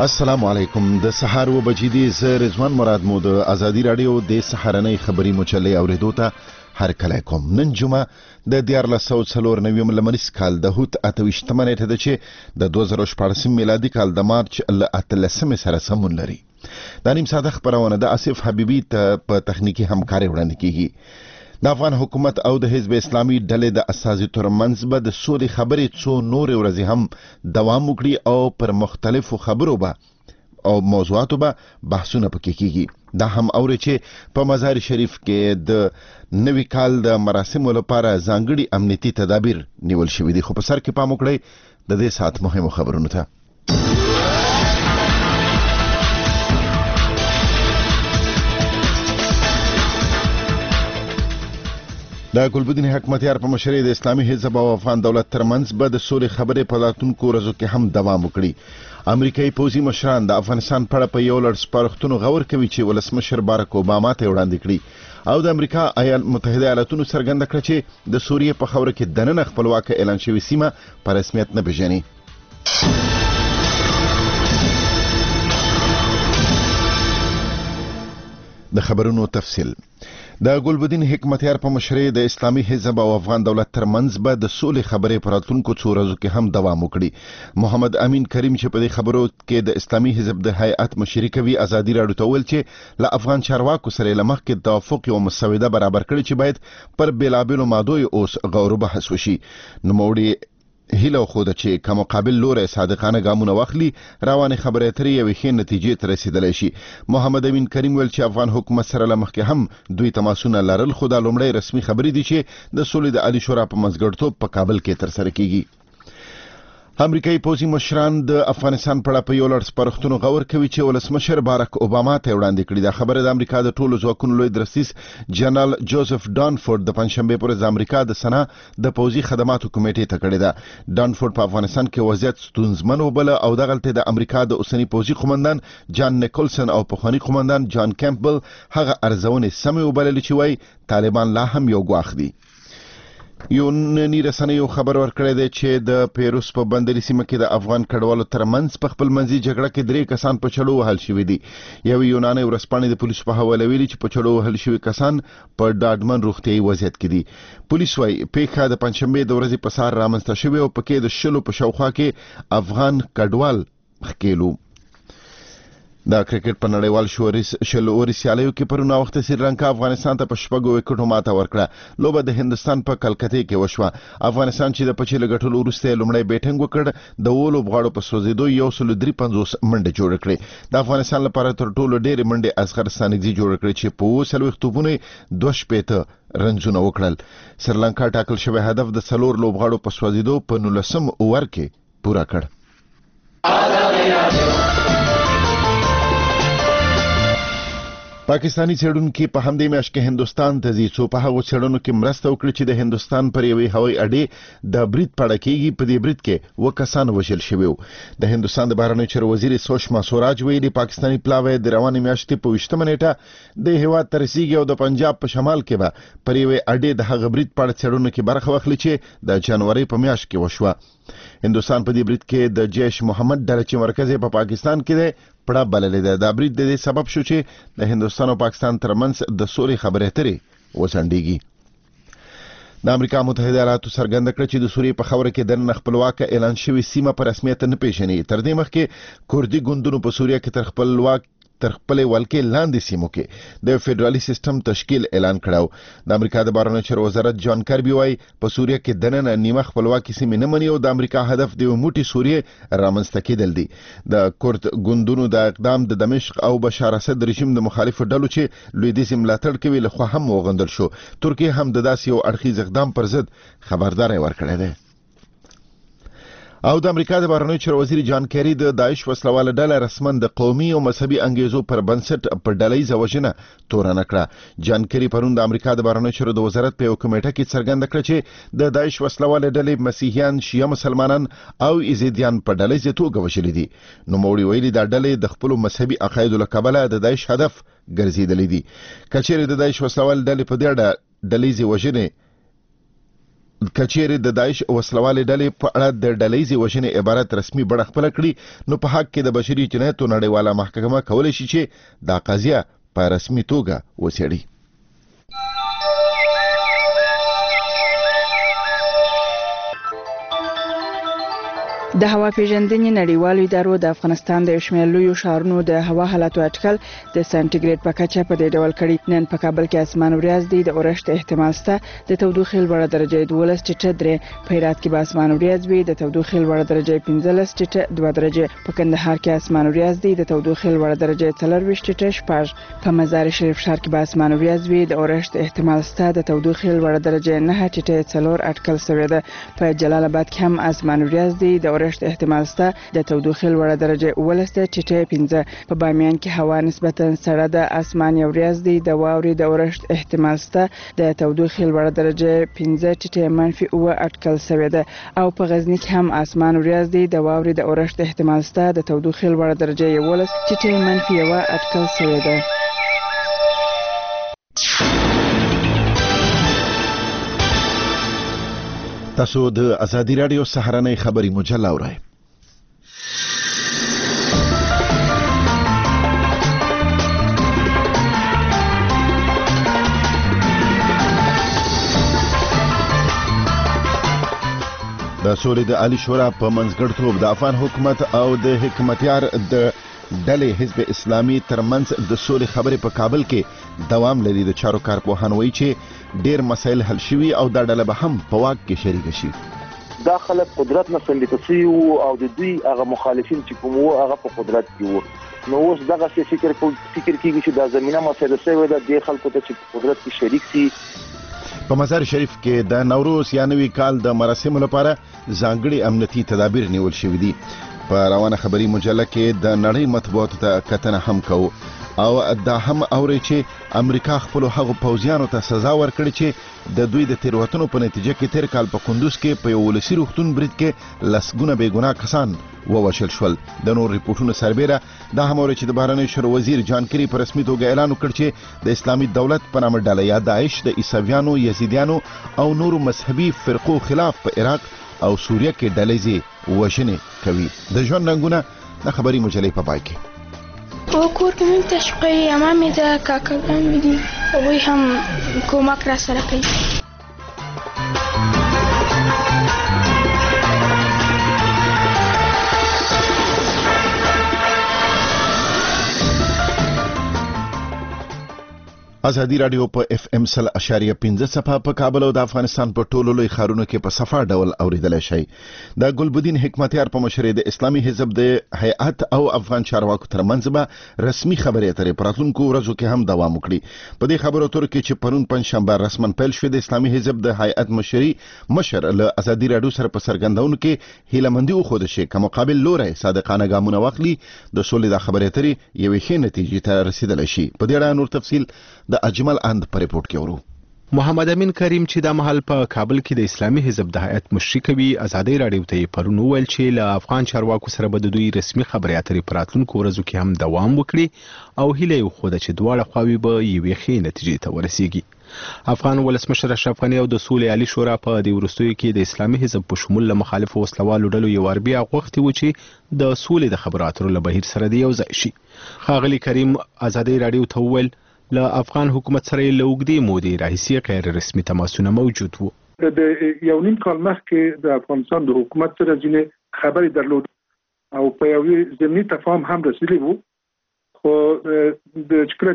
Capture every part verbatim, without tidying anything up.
السلام علیکم. د سحر و بجې دي. زه رضوان مراد مو د ازادي رادیو د سحرنۍ خبري مجلې اوریدو ته هر کله کوم. نن جمعه د دیارلس سوه څلور نوي لمریز کال د هوت اته ویشتمه نیټه ده چې د دوه زره شپاړسم میلادي کال د مارچ له اتلسمې سره سمون لري. دا نیم ساده خبرونه د آصف حبیبي ته په تخنیکی همکاري وړاندې کیږي. د افغان حکومت او د حزب اسلامي ډلې د اساسي ترمنځ به د سولې خبرې څو نور ورځې هم دوام وکړي او پر مختلفو خبرو به او موضوعاتو به بحثونه پکې کیږي. دا هم اوري چې په مزار شریف کې د نوي کال د مراسمو لپاره ځانګړي امنیتي تدابیر نیول شوي دي. خو په سر کې پام وکړئ د دې ساعت مهمو خبرونو ته. د ګلبدین حکمتیار په مشرۍ د اسلامي حزب او افغان دولت ترمنځ به د سولې خبرې په راتلونکو ورځو کې هم دوام وکړي. امریکایي پوځي مشران د افغانستان په اړه په یو لړ سپارښتنو غور کوي چې ولسمشر باراک اوباما ته وړاندې کړي او د امریکا متحده ایالاتونو څرګنده کړه چې د سوریې په خاوره کې دننه خپلواکه اعلان شوې سیمه په رسمیت نه پیژني. د خبرونو تفصیل. د ګلبدین حکمتیار په مشرۍ د اسلامي حزب او افغان دولت ترمنځ به د سولې خبرې په راتلونکو څو ورځو کې هم دوام وکړي. محمد امین کریم چې په دې خبرو کې د اسلامي حزب د هیئت مشري کوي ازادي راډیو ته ویل چې له افغان چارواکو سره له مخکې توافق او مسوده برابر کړي چې باید پر بیلابیلو مادو اوس غور بحث وشي. نوموړي هیله خو ده چې که مقابل لوري صادقانه ګامونه واخلي روانې خبرې اترې یوې ښې نتیجې ته رسیدلی شي. محمد امین کریم ویل چې افغان حکومت سره له مخکې هم دوی تماسونه لرل، خو دا لومړی رسمي خبرې دي چې د سولې د عالي شورا په منځګړیتوب په کابل کې ترسره کیږي. امریکایي پوځي مشران د افغانستان په اړه په یو لړ سپارښتنو غور کوي چې ولسمشر باراک اوباما ته وړاندې کړي. دا خبره د امریکا د ټولو ځواکونو لوی درسیس جنرال جوزف ډانفورد د پنځشنبې پر ورځ د امریکا د سنا د پوځي خدماتو کمیټې ته کړې ده. ډانفورد په افغانستان کې وضعیت ستونزمن وبله او دغلته د امریکا د اوسنی پوځي قومندان جان نیکولسن او پخوانی قومندان جان کیمپبل هغه ارزونې سمې وبللې چې وایي طالبان لا هم یو ګواښ دي. یو نننی رسنیو خبر ورکړی دی چې د پیروس په بندري سیمه کې د افغان کډوالو ترمنځ په خپل منځي جګړه کې درې کسان په چړو وهل شوي دي. یو یوناني ورځپاڼې د پولیسو په حواله ویلي چې په چړو وهل شوي کسان په ډاډمن روغتیایي وضعیت کې دي. پولیس وايي پیښه د پنځشنبې د ورځې په سهار رامنځته شوې او پکې د شلو په شاوخوا کې افغان کډوال ښکېلو. د کرکټ په نړیوال شلوري سیالیو کې پرون وخت سریلانکا افغانستان ته په شپږو وکټو ماته ورکړه. لوبه د هندستان په کلکتې کې وشوه. افغانستان چې د پچې له ګټلو وروسته لومړی بیټنګ وکړ د اوو لوبغاړو په سوځېدو یو سل درې پنځوس منډې جوړې کړې. د افغانستان لپاره تر ټولو ډېرې منډې اصغر ستانکزي جوړې کړې چې په اووه څلوېښت توپونو یې دوه شپېته رنزونه وکړل. سریلانکا ټاکل شوی هدف د څلور لوبغاړو په سوځېدو په نولسم اوور کې پوره کړ. پاکستانی څېړونکي په همدې میاشت کې هندوستان ته ځي څو په هغو څېړنو کې مرسته وکړي چې د هندوستان پر یوې هوایي اډې د برید په اړه کېږي. په دې برید کې اووه کسان وژل شوي وو. د هندوستان د بهرنیو چارو وزیر سوشما سوراج ویلي پاکستاني پلاوی د روانې میاشتې په ویشتمه نیټه د هېواد ته رسیږي او د پنجاب په شمال کې به پر یوې اډې د هغه برید په اړه څېړنو کې برخه واخلي چې د جنوري په میاشت کې وشوه. هندوستان په دې برید کې د جیش محمد ډله چې مرکز په پاکستان کې دی پړه بللې ده. دا برید د دې سبب شو چې د هندوستان او پاکستان ترمنځ د سولې خبرې اترې وځنډېږي. د امریکا متحده ایالاتو څرګنده کړه چې د سوریې په خاوره کې دننه خپلواکه اعلان شوې سیمه په رسمیت نه پیژني. تر دې مخکې کوردي ګوندونو په سوریه کې تر خپلواک تر خپلې ولکې لاندې سیمو کې د فدرالي سیستم تشکیل اعلان کړو. د امریکا د بهرنیو چارو وزارت جان کربي وایي په سوریه کې دننه نیمه خپلواکي سیمې نه مني او د امریکا هدف د یو موټی سوریې رامنځته کېدل دي. د کورد ګوندونو د اقدام د دمشق او بشار اسد رژیم د مخالفو ډلو چې لویدیځ ملاتړ کوي لخوا هم وغندل شو. ترکیه هم د داسې یو اړخیز اقدام پر ضد خبرداری ورکړی دی. او د امریکا د بهرنیو چارو وزیر جان کیری د داعش وسلواله ډله رسماً د قومي او مذهبي انګیزو پر بنسټ په ډلهییزه وژنه تورنه کړه. جان کیری پرون د امریکا د بهرنیو چارو د وزارت په یو کمیټه کې څرګنده کړه چې د داعش وسلواله ډلې مسیحیان، شیعه مسلمانان او ایزیدیان په ډلهییزه توګه وژلي دي. نوموړي ویلي دا ډلې د خپلو مذهبي عقایدو له کبله د داعش هدف ګرځېدلې دي. که چیرې د داعش وسلواله ډلې په دې ډلهییزې وژنې کچېرې د داعش وسلوالې ډلې په اړه د ډلهیزې وژنې عبارت رسمي بڼه خپله کړي نو په حق کې د بشري جنایتو نړیواله محکمه کولی شي چې دا قضیه په رسمي توګه وڅېړي. د هوا پیژندنې نړیوالو ادارو د افغانستان د شمال لویو ښارونو د هوا حالاتو اټکل د سانټیګریډ په کچه په دې ډول کړي. نن په کابل کې اسمان وریځ دی، د اورښت احتمال شته، د تودوخې لوړه درجه دولس ټیټه درې، په هرات کې به اسمان وریځ وي، د تودوخې لوړه درجه پنځلس ټیټه دوه درجه، په کندهار کې اسمان وریځ دی، د تودوخې لوړه درجه څلرویشت ټیټه شپږ، په مزار شریف ښار کې به اسمان وریځ وي، د اورښت احتمال شته، د تودوخې لوړه درجه نه ټیټه څلور اټکل شوې ده. په جلال آباد کې هم اسمان وریځ دی، د اورښت احتمال شته، د تودوخې لوړه درجه اوولس ټیټه پنځه، په بامیان کې هوا نسبتا سړه ده، اسمان یو وریځ دی، د واورې د اورښت احتمال شته، د تودوخې لوړه درجه پنځه ټیټه منفي اوه اټکل شوې ده. او په غزني کې هم اسمان وریځ دی، د واورې د اورښت احتمال شته، د تودوخې لوړه درجه یوولس ټیټه منفي یوه اټکل شوې ده. تاسو د ازادي رادیو سهارنۍ خبري مجله اورئ. د سولې د عالی شورا په منځګړیتوب د افغان حکومت او د حکمتیار د ډلې حزب اسلامي ترمنځ د سولې خبرې په کابل کې دوام لري. د چارو کارپوهان وایي چې ډېر مسایل حل شوي او دا ډله به هم په واک کې شریک شي. دا خلک قدرت نه سمبیته شوي او د دوی هغه مخالفین چې کوم وو هغه په قدرت کې وو. نو اوس دغه فکر فکر کېږي چې دا زمینه مسایل شوې ده د خلکو ته چې په قدرت کې شریک شي. په مزار شریف کې د نوروز یا نوي کال د مراسمو لپاره ځانګړي امنیتي تدابیر نیول شوي دي. په روانه خبري مجله کې د نړۍ مطبوعاتو ته کتنه هم کوو او دا هم اوري چې امریکا خپل هغو پوځیانو ته سزا ورکړي چې د دوی د تیروتنو په نتیجه کې تیر کال په کندوز کې په یو ولسي روغتون برید کې لسګونه بې ګناه کسان ووژل شول. د نور ریپورټونو سربیره دا هم اوري چې د بهرنیو چارو وزیر جان کری په رسمي توګه اعلان وکړ چې د اسلامي دولت په نامه ډله یا داعش د عیسویانو، یزیدیانو او نورو مذهبي فرقو خلاف په عراق او سوریه کې ډلهیزې وژنې کوي. د ژوند رنګونه د خبري مجلې په پای کې و کور کې مې تشقي امامي د کاکاګان مې دي هغوی هم کومک را سره کوي. ازادي رادیو په اف ام سل اشاریه پنځه صفه په کابل او د افغانستان په ټولو لوی ښارونو کې په صفه ډول اوریدل شي. د ګلبدین حکمتیار په مشرۍ د اسلامي حزب د هیئت او افغان چارواکو ترمنځ به رسمي خبرې اترې په راتلونکو ورځو کې هم دوام وکړي. په دې خبرو اترو کې چې پرون پنځشنبه رسماً پیل شوې د اسلامي حزب د هیئت مشري مشر له ازادي رادیو سره په څرګندونو کې هیلهمندي وښوده چې که مقابل لوری صادقانه ګامونه واخلي د سولې د خبرې اترې یوې ښې نتیجې ته رسیدلی شي. په دې اړه نور تفصیل د اجمل اند په ریپورت کې ورو. محمد امین کریم چې د محل په کابل کې د اسلامي حزب د هیئت مشري کوي ازادي رادیو ته پرون وویل چې له افغان چارواکو سره به د دوی رسمي خبرې اترې په راتلونکو ورځو کې هم دوام وکړي او هیله یې وښوده چې دواړه خواوې به یوې ښې نتیجې ته ورسیږي. افغان ولسمشر اشرف غني او د سولې عالی شورا په دې وروستیو کې د اسلامي حزب په شمول له مخالفو وسلوالو ډلو یو اربیا غوښتي و چې د سولې د خبرو اترو له بهیر سره د یو ځای شي. ښاغلي کریم ازادي رادیو ته وویل له افغان حکومت سره له اوږدې مودې راهیسې غیر رسمي تماسونه موجود وو. د یو نیم کال مخکې د افغانستان د حکومت سره ځینې خبرې درلود او په یوې ضمني تفاهم هم رسیدلی وو، خو د کله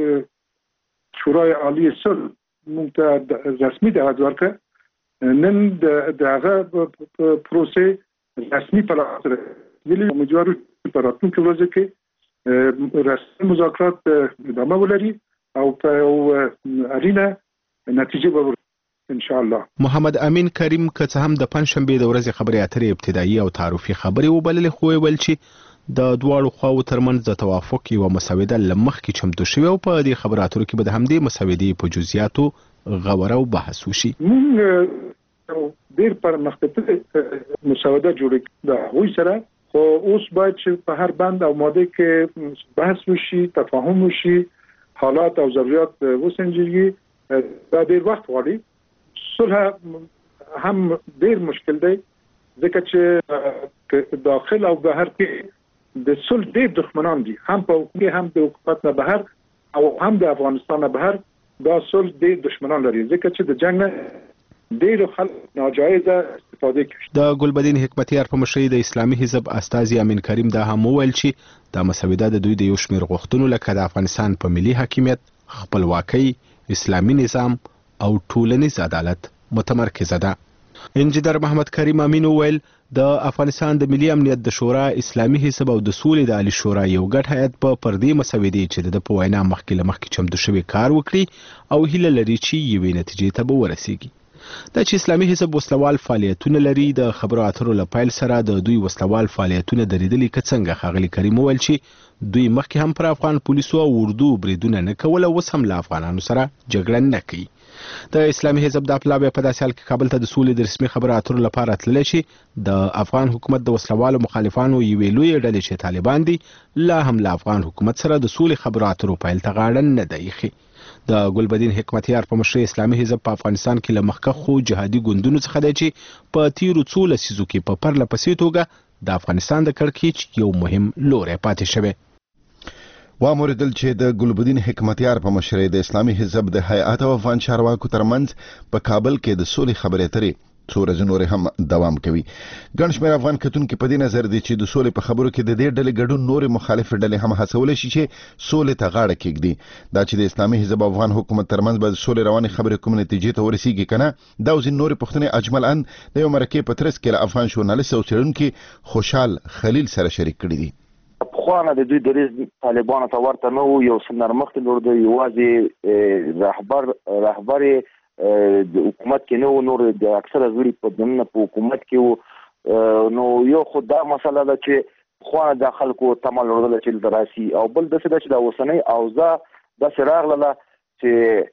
چې شورای عالی صلح موږ ته رسمي دعوت ورکړه، نن د هغه پروسې رسمي په لاس راغلي. امیدوارو چې په راتلونکو ورځو کې رسمي مذاکرات ادامه ولري او په یو اړینه نتیجه به ان شاء الله. محمد امین کریم که څه هم د پنځشنبې د ورځې خبرې اترې ابتدایي او تعارفي خبرې وبللې، خو ویل چې د دواړو خواو ترمنځ د توافق یوه مسوده له مخکې چمتو شوې او په دې خبرو اترو کې به د همدې مسودې په جزئیاتو غور او بحث وشي. موږ ډېر پرمختللې مسوده جوړه کړې د هغوی سره، خو اوس باید چې په هر بند او ماده کې بحث وشي، تفاهم وشي، حالات او ضرورت وسنجيږي. دا ډېر وخت غواړي. صلح هم ډیر مشکل دی ځکه چې داخل او بهر کې د صلح ډیر دښمنان دي هم په حکومت هم د حکومت نه بهر او هم د افغانستان نه بهر دا صلح ډیر دښمنان لري ځکه چې د جنگ نه ډیر خلک ناجایزه استفاده کوي. د ګلبدین حکمتیار په مشرۍ د اسلامي حزب استاذ امین کریم دا هم وویل چې د مسوده د دوی د یو شمېر غوښتنو لکه د افغانستان په ملي حاکمیت، خپلواکۍ، اسلامي نظام او ټولنیز عدالت متمرکزه ده. انجینر محمد کریم امین وویل د افغانستان د ملي امنیت د شورا، اسلامي حزب او د سولې د عالی شورا یو ګډ هیئت په پردې مسودې چې د په وینا مخکې له مخکې چمتو شوی کار وکړي او هیله لري چې یوې نتیجې ته به ورسیږي. دا چې اسلامي حزب وسلوال فعالیتونه لري، د خبرو اترو له پیل سره د دوی وسلوال فعالیتونه درېدلي که څنګه. ښاغلي کریم وویل چې دوی مخکې هم پر افغان پولیسو او اردو بریدونه نه کول او اوس هم له افغانانو سره جګړه نه کوي. د اسلامي حزب د پلاوی په داسې حال کې کابل ته د سولې د رسمي خبرو اترو لپاره تللی چې د افغان حکومت د وسلوالو مخالفانو یوې لویې ډلې چې طالبان دي لا هم له افغان حکومت سره د سولې خبرو اترو پیل ته غاړه نه ده ایښې. د ګلبدین حکمتیار په مشرۍ اسلامي حزب په افغانستان کې له مخکښو جهادي ګوندونو څخه دی چې په تیرو څو لسیزو کې په پرله پسې توګه د افغانستان د کړکېچ یو مهم لوری پاتې شوی. واموریدل چې د ګلبدین حکمتیار په مشرۍ د اسلامي حزب د هیئات او افغان چارواکو ترمنځ په کابل کې د سولې خبرې اترې څو ورځې نورې هم دوام کوي. ګڼ شمېر افغان کتونکي په دې نظر دي چې د سولې په خبرو کې د دې ډلې ګډون نورې مخالفې ډلې هم هڅولی شي چې سولې ته غاړه کېږدي. دا چې د اسلامي حزب او افغان حکومت ترمنځ به د سولې روانې خبرې کوم نتیجې ته ورسیږي که نه، دا او ځینې نورې پوښتنې اجمل ان د یو مرکې په ترڅ کې له افغان ژورنالست او څېړونکي خوشحال خلیل سره شریک کړي دي. پخوانه د دوی دریځ طالبانو ته ورته نه و، یو څه نرمښت لور دی، یوازې رهبر رهبر د حکومت کې نه و، نور د اکثره غړي په دننه په حکومت کې و. نو یو خو دا مسله ده چې پخوانه د خلکو تمه لرله چې دلته راسي، او بل داسې ده چې دا اوسنۍ اوضاع داسې راغله چې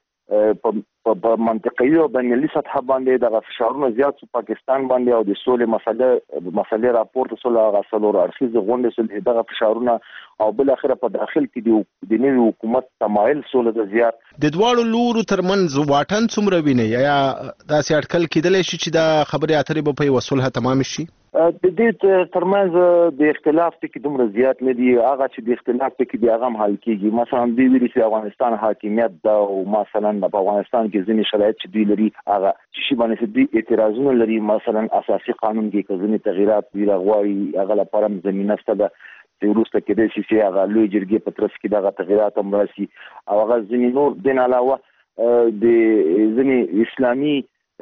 په منطقوي او بینالمللي سطحه باندې دغه فشارونه زیات شو پاکستان باندې، او د سولې مسله مسلې راپورته سول، هغه څلور اړخیزې غونډې سول، دغه فشارونه او بل اخره په داخل کې د نوي حکومت تمایل سول د زیات. د دواړو لورو ترمنځ واټن څومره ویني یا داسې اټکل کېدلی شي چې دا خبرې اترې به په یوه صلح تمام شي؟ د دې ترمنځ د اختلاف ټکي دومره زیات نه دي، هغه چې د اختلاف ټکي دی هغه هم حل کېږي. مثلا دوی ویلي چې افغانستان حاکمیت ده او مثلا په افغانستان کې ځینې شرایط چې دوی لري هغه شي باندې دوی اعتراضونه لري، مثلا اساسي قانون کې که ځینې تغییرات دوی غواړي هغه لپاره زمینه شته ده چې وروسته کېدای شي چې هغه لوی جرګې په ترڅ کې دغه تغییرات هم راسي، او هغه ځینې نور دین علاوه د ځینې اسلامي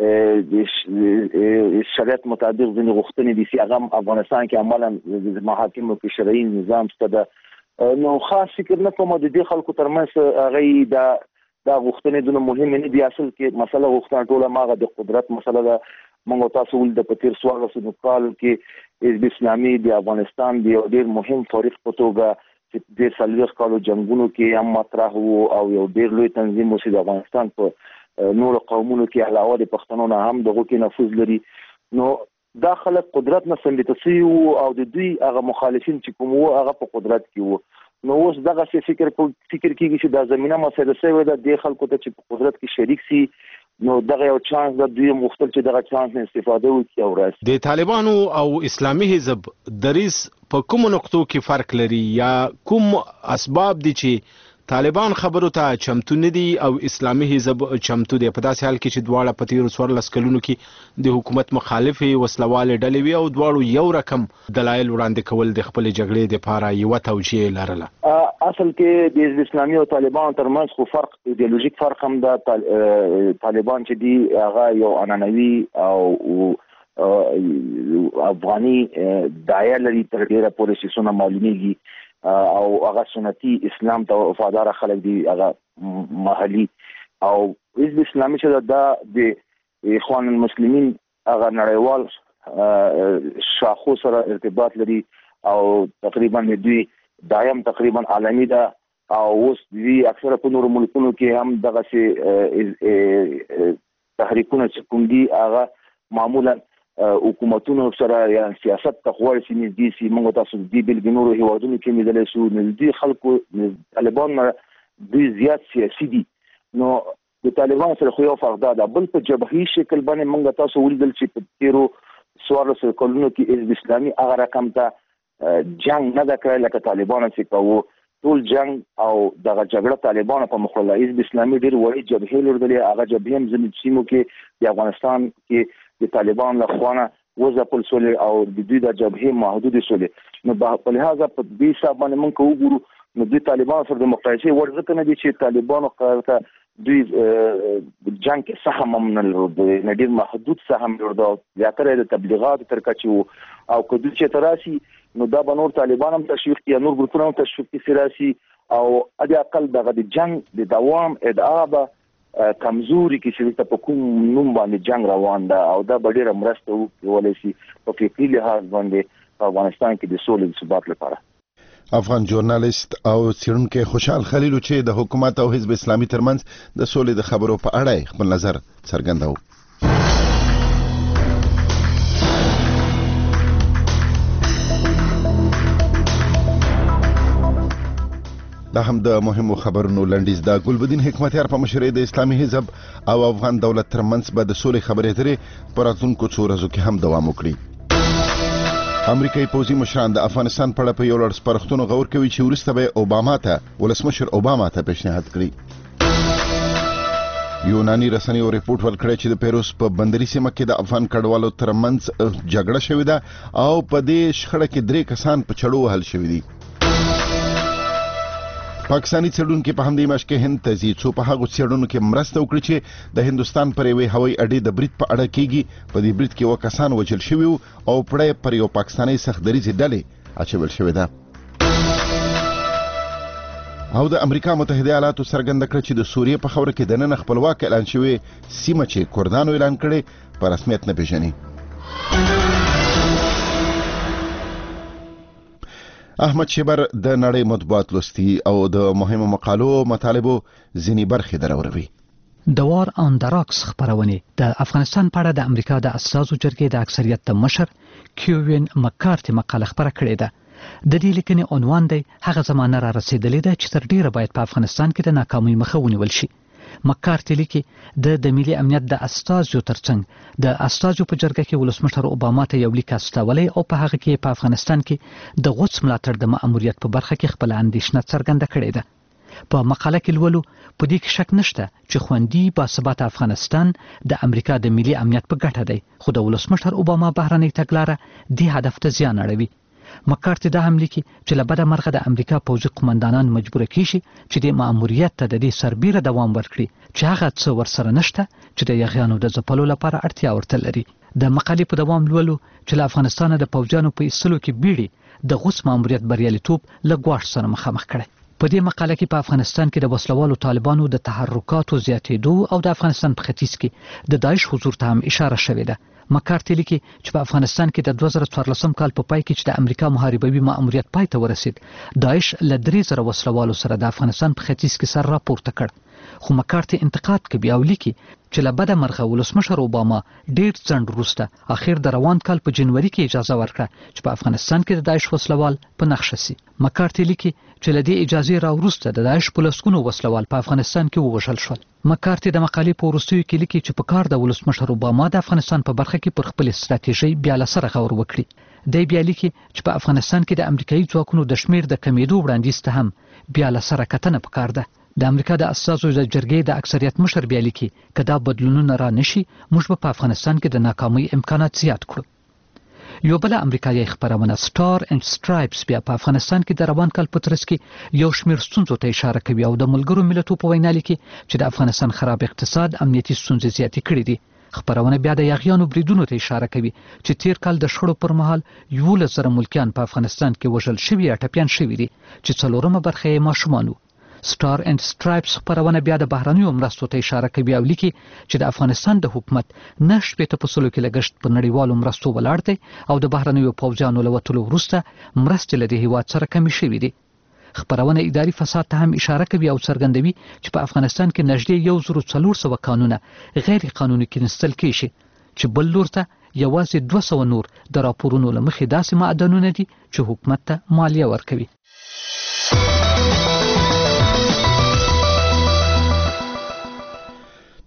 شریعت مطابق ځینې غوښتنې دي چې هغه افغانستان کې عملاً د محاکمو کې شرعي نظام شته ده. نو خاص فکر نه کوم د دې خلکو ترمنځ هغه دا دا غوښتنې دونه مهمې نه دي. اصل کې مسله غوښتنه ټوله ماغه د قدرت مسله ده. موږ تاسو ول د پتیر سوال سره کال کې حزب اسلامي د افغانستان دی ډېر مهم فریق په توګه چې د سلويخ کالو جنگونو کې هم مطرح وو، او یو ډېر لوی تنظیم وو چې د افغانستان په نور قومونو کې علاوه د پښتنو نه هم دغه کې نفوذ لري. نو دا خلک قدرت نه سمبتسي او د دوی هغه مخالفین چې کوم وو هغه په قدرت کې وو. نو اوس دغه فکر فکر کېږي چې دا زمينه مسله سوي ده د خلکو ته چې په قدرت کې شریک سي، نو دغه یو چانس د دوی مختل چې دغه چانس نه استفاده وکړي او راځي. د طالبانو او اسلامي حزب دریس په کوم نقطو کې فرق لري یا کوم اسباب دي چې طالبان خبرو ته چمتو نه دي او اسلامي حزب چمتو دی؟ په داسې حال کې چې دواړه په تیرو څوارلس کلونو کې د حکومت مخالفې وسلوالې ډلې وي او دواړو یو رقم دلایل وړاندې کول د خپلې جګړې دپاره یوه توجیه لرله. اصل کې د حزب اسلامي او طالبان ترمنځ خو فرق ایدیولوژیک فرق هم ده. طالبان چې دي هغه یو عنعنوي او افغاني داعیه لري تر ډیره پورې چې څونه معلومیږي، او هغه سنتي اسلام ته وفادار خلک دي هغه محلي. او حزب اسلامي چې دا د اخوان المسلمین هغه نړیوال شاخو سره ارتباط لري او تقریبا دوی دایم تقریبا عالمي ده، او اوس دوی اکثره په نورو ملکونو کې هم دغه سي تحریکونه چې کوم دي هغه معمولا حکومتونو سره یا سیاست ته غوړ شي نږدې شي. موږ تاسو د دې بل نورو هیوادونو کې مدلې شو نږدې خلکو طالبان دوی زیات سیاسي دي. نو د طالبانو سره خو یو فرق دا ده، بل په جبهي شکل باندې موږ تاسو ولیدل چې په تیرو څوارلسو کلونو کې حزب اسلامي هغه رقم ته جنگ نه ده کړی لکه طالبانو چې کوو. ټول جنگ او دغه جګړه طالبانو په مخ وړله. حزب اسلامي ډېر وړې جبهې لرلې، هغه جبهې هم ځینې سیمو کې د افغانستان کې د طالبانو لخوا نه وځپل شولې او د دوی د جبهې محدودې شولې. نو په لحاظه په دې حساب باندې موږ که وګورو نو دوی طالبانو سره د مقایسې وړ ځکه نه دي چې طالبانو ته دوی جنگ کې سهم هم نه لرلو، ډېر محدود سهم لرلو، زیاتره د تبلیغاتو تر کچې وو. او که دوی چې راسي نو دا به نور طالبان هم تشویق کړي، نور ګروپونه هم تشویق کړي راسي، او ادي اقل دغه د جنگ د دوام ادعا به کمزوري کې چې په کوم نوم باندې جنگ روان ده، او دا به ډېره مرسته وکولای شي په فکري لحاظ باندې په افغانستان کې د سولې او ثبات لپاره. افغان ژورنالیست او څېړونکی خوشحال خلیل چې د حکومت او حزب اسلامي ترمنځ د سولې د خبرو په اړه خپل نظر څرګنداوه. دا هم د مهمو خبرونو لنډیز. د ګلبدین حکمتیار په مشرۍ د اسلامي حزب او افغان دولت ترمنځ به د سولې خبرې اترې په راتلونکو څو ورځو کې هم دوام وکړي. امریکایي پوځي مشران د افغانستان په اړه په یو لړ سپارښتنو غور کوي چې وروسته به اوباما ته ولسمشر اوباما ته پیشنهاد کړي. یوناني رسنیو ریپورت ورکړی چې د پیروس په بندري سیمه کې د افغان کډوالو ترمنځ جګړه شوې ده او په دې شخړه کې درې کسان په چړو وهل شوي دي. پاکستاني څېړونکي په همدې میاشت کې هند ته ځي څو په هغو څېړنو کې مرسته وکړي چې د هندوستان پر یوې هوایي اډې د برید په اړه کېږي. په دې برید کې اووه کسان وژل شوي او پړه پر یو پاکستاني سختدریځې ډلې اچول شوې ده. او د امریکا متحده ایالاتو څرګنده کړه چې د سوریې په خاوره کې دننه خپلواک اعلان شوې سیمه چې کردانو اعلان کړې په رسمیت نه پیژني. احمد شیبر د نړۍ مطبوعات لوستي او د مهمو مقالو مطالبو ځینې برخې دروروي. د وار آن د راکس خبرونه د افغانستان په اړه د امریکا د اساسو جرګې د اکثریت د مشر کیوین مکارتي مقاله خبره کړې ده. د دې لیکنې عنوان دی هغه زمانه را رسیدلې ده چې تر ډیره باید په افغانستان کې د ناکامۍ مخه ونیول شي. مکارتي لیکي د د ملي امنیت د استازو ترڅنګ د استازو په جرګه کې ولسمشر اوباما ته یو لیک استولی او په هغه کې په افغانستان کې د غوڅ ملاتړ د مأموریت په برخه کې خپل اندیشنه څرګنده کړې ده. په مقاله کې لولو په دې کې شک نشته چې خوندي باثبات افغانستان د امریکا د ملي امنیت په ګټه دی، خو د ولسمشر اوباما بهرنۍ تګلاره دې هدف ته زیان اړوي. مکارتي دا هم لیکي چې له بده مرغه د امریکا پوځي قومندانان مجبور کیږي چې د مأموریت ته د دې سربیره دوام ورکړي چې هغه څه ورسره نشته چې د یغیانو د ځپلو لپاره اړتیا ورته لري. د مقالې په دوام لولو چې له افغانستانه د پوځیانو په ایستلو کې بیړې د غوڅ مأموریت بریالیتوب له ګواښ سره مخامخ کړي. په دې مقاله کې په افغانستان کې د وسلوالو طالبانو د تحرکاتو زیاتېدو او د افغانستان په ختیځ کې د داعش حضور ته هم اشاره شوې ده. مکارتي لیکي چې په افغانستان کې د دوه زره څوارلسم کال په پای کې چې د امریکا محاربوي مأموریت پای ته ورسید، داعش له درې زره وسلوالو سره د افغانستان په ختیځ کې سر راپورته کړ. خو مکارتي انتقاد کوي او لیکي چې له بده مرغه ولسمشر اوباما ډېر ځنډ وروسته اخر د روان کال په جنوري کې اجازه ورکړه چې په افغانستان کې د داعش وسلوال په نښه سي. مکارتي لیکي چې له دې اجازې را وروسته د داعش په لسګونو وسلوال په افغانستان کې ووژل شول. مکارتي د مقالې په وروستیو کې لیکي چې په کار د ولسمشر اوباما د افغانستان په برخه کې پر خپل ستراتیژي بیا له سره غور وکړي. دی بیا لیکي چې په افغانستان کې د امریکایي ځواکونو د شمیر د کمیدو وړاندیز ته هم بیا له سره کتنه پکار ده. د امریکا د اساسو د جرګې د اکثریت مشر بیا لیکي که دا بدلونونه را نشي موږ به په افغانستان کې د ناکامۍ امکانات زیات کړو. یو بل امریکایي خبرونه سټار اینډ سټرایپس بیا په افغانستان کې د روان کال په ترڅ کې یو شمیر ستونزو ته اشاره کوي او د ملګرو ملتونو په وینا لیکي چې د افغانستان خراب اقتصاد امنیتي ستونزې زیاتې کړې دي. خبرونه بیا د یغیانو بریدونو ته اشاره کوي چې تیر کال د شخړو پر مهال یولس زره ملکیان په افغانستان کې وژل شوي یا ټپیان شوي دي چې څلورمه برخه یې ماشومان وو. سټار اینډ سټرایپس خبرونه بیا د بهرنیو مرستو ته اشاره کوي او لیکي چې د افغانستان د حکومت نه شپېته په سلو کې لګښت په نړیوالو مرستو ولاړ دی او د بهرنیو پوځیانو له وتلو وروسته مرستې له دې هیواد سره کمې شوي دي. خبرونه اداري فساد ته هم اشاره کوي او څرګندوي چې په افغانستان کې نږدې یو زرو څلور سوه قانونه غیر قانوني کېنستل کېږي چې بل لور ته یوازې دوه سوه نور د راپورونو له مخې داسې معدنونه دي چې حکومت ته مالیه ورکوي.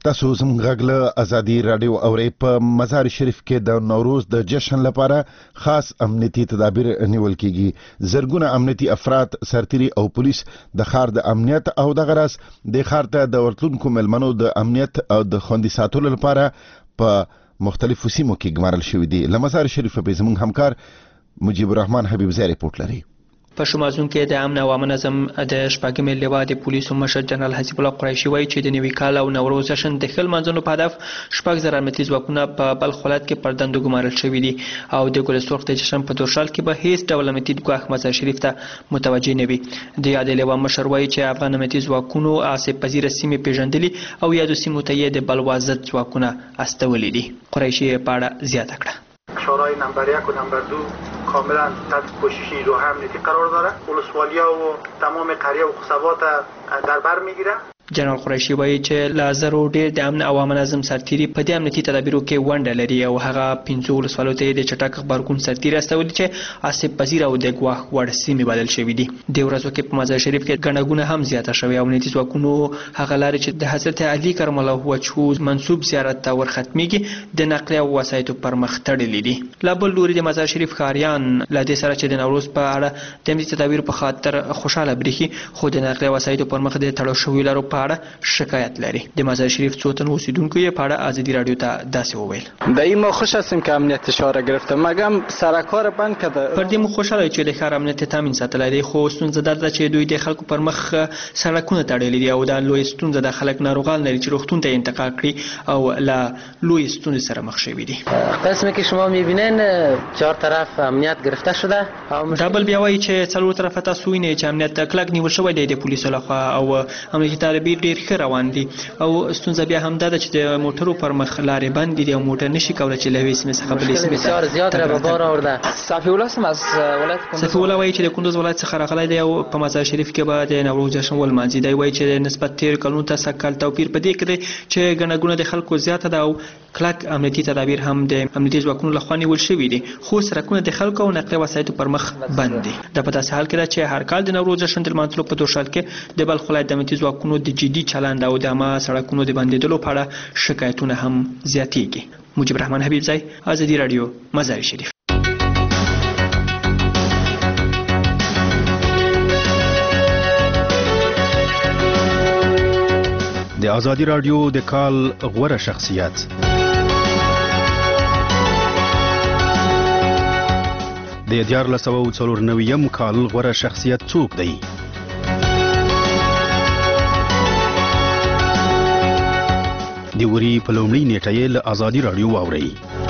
تاسو زموږ غږ له ازادي رادیو اورئ. په مزار شریف کې د نوروز د جشن لپاره خاص امنیتي تدابیر نیول کیږي. زرګونه امنیتي افراد، سرتیري او پولیس د ښار د امنیت او د غرض د ښار ته د ورتلونکو ملمنو د امنیت او د خوندي ساتلو لپاره په مختلفو سیمو کې ګمارل شوي دي. له مزار شریف په زموږ همکار مجيب الرحمن حبیب زی رپورټ لري. په شمازون کې د امن او امن نظم د شپږمې لواء د پولیسو مشر جنرال حسیب الله قریشي وایي چې د نوي کال او نوروز جشن د ښه لمانځلو په هدف شپږ زره امنیتي ځواکونه په بلخ ولایت کې پر دندو ګمارل شوي دي او د ګل سرخ د جشن په تورشال کې به هیڅ ډول امنیتي ګواښ مزار شریف ته متوجه نه وي. د یاد لواء مشر وایي چې افغان امنیتي ځواکونو آسیب پذیره سیمې پیژندلي او یادو سیمو ته یې د بلوازت ځواکونه استولي دي. قریشي په اړه زیاته کړه. شورای نمبر یک و نمبر دو کاملا تحت پوشش نیروهای امنیتی قرار داره. ولسوالی‌ها و تمام قریه و قصبات در بر میگیره. جنرال قریشي وایي چې لا زرو ډیر د امن او امن نظم سرتیري په دې امنیتي تدابیرو کې ونډه لري او هغه پنځه ولسوالیو ته د چټک خبرګون سرتیري استولي چې آسیب پذیر او د ګواښ وړ سیمې بدل شوي دي. د ورځو کې په مزار شریف کې ګڼه ګوڼه هم زیاته شوې او امنیتي ځواکونو هغه لارې چې د حضرت علي کرم الله وجهه منسوب زیارت ته ورختمیږي د نقلیه او وسایطو پر مخ تړلي دي. لا بل لوري د مزار شریف ښاریان له دې سره چې د نوروز په اړه د امنیتي تدابیرو په خاطر خوشاله برېښي خو د نقلیه وسایطو پر مخ د تړل شویو لارو په اړه شکایت لري. د مزار شریف څو تن اوسیدونکو یې په اړه ازادي رادیو ته داسې وویل. د این ما خوش هستیم که امنیت اشاره گرفته مگم سرکار بند کرده. پر دې مو خوشاله چې د ښار امنیت تامین ساتلی دی خو ستونزه دا ده چې دوی د خلکو پر مخ سړکونه تړلي دي او دا لوی ستونزه د خلک ناروغان لري چې روغتون ته انتقال کړي او لا لوی ستونزې سره مخ شوي دي. قسمی که شما میبینین چهار طرف امنیت گرفته شده. دا بل بیا وایي چې څلور طرفه تاسو وینئ چې امنیت کلک نیول شوی دی د پولیسو لخوا او امنیتي تدابیر ډېر ښه روان دي او ستونزه بیا هم دا ده چې د موټرو پر مخ لارې بندې دي او موټر نشي کولی چې له یوې سیمې څخه بلې سیمې ته بسیار زیاد را به بار آورده. صفی الله هم از ولایت کندوز. صفی الله وایي چې د کندوز ولایت څخه راغلی دی او په مزار شریف کې به د نوروز جشن ولمانځي. دی وایي چې نسبت تیر کلونو ته سږ توپیر په دې کې دی چې ګڼه ګوڼه د خلکو زیاته ده او کلک امنیتي تدابیر هم د امنیتي ځواکونو لخوا نیول شوي دي خو سرکونه د خلکو او نقلیه وسایطو پر مخ بند دي. دا په داسې حال کې ده چې هر کال د نوروز جشن د لمانځلو په تورشال کې د بلخ ولایت د امنیتي ځواکونو د جدي چلند او د عامه سړکونو د بندېدلو په اړه شکایتونه هم زیاتېږي. مجيب الرحمن حبیب زی ازادي رادیو مزار شریف. د ازادي رادیو د کال غوره شخصیت د دیارلس سوه څلور نویم کال غوره شخصیت څوک دی؟ د وري په لومړۍ نیټه یې له ازادي رادیو واورئ.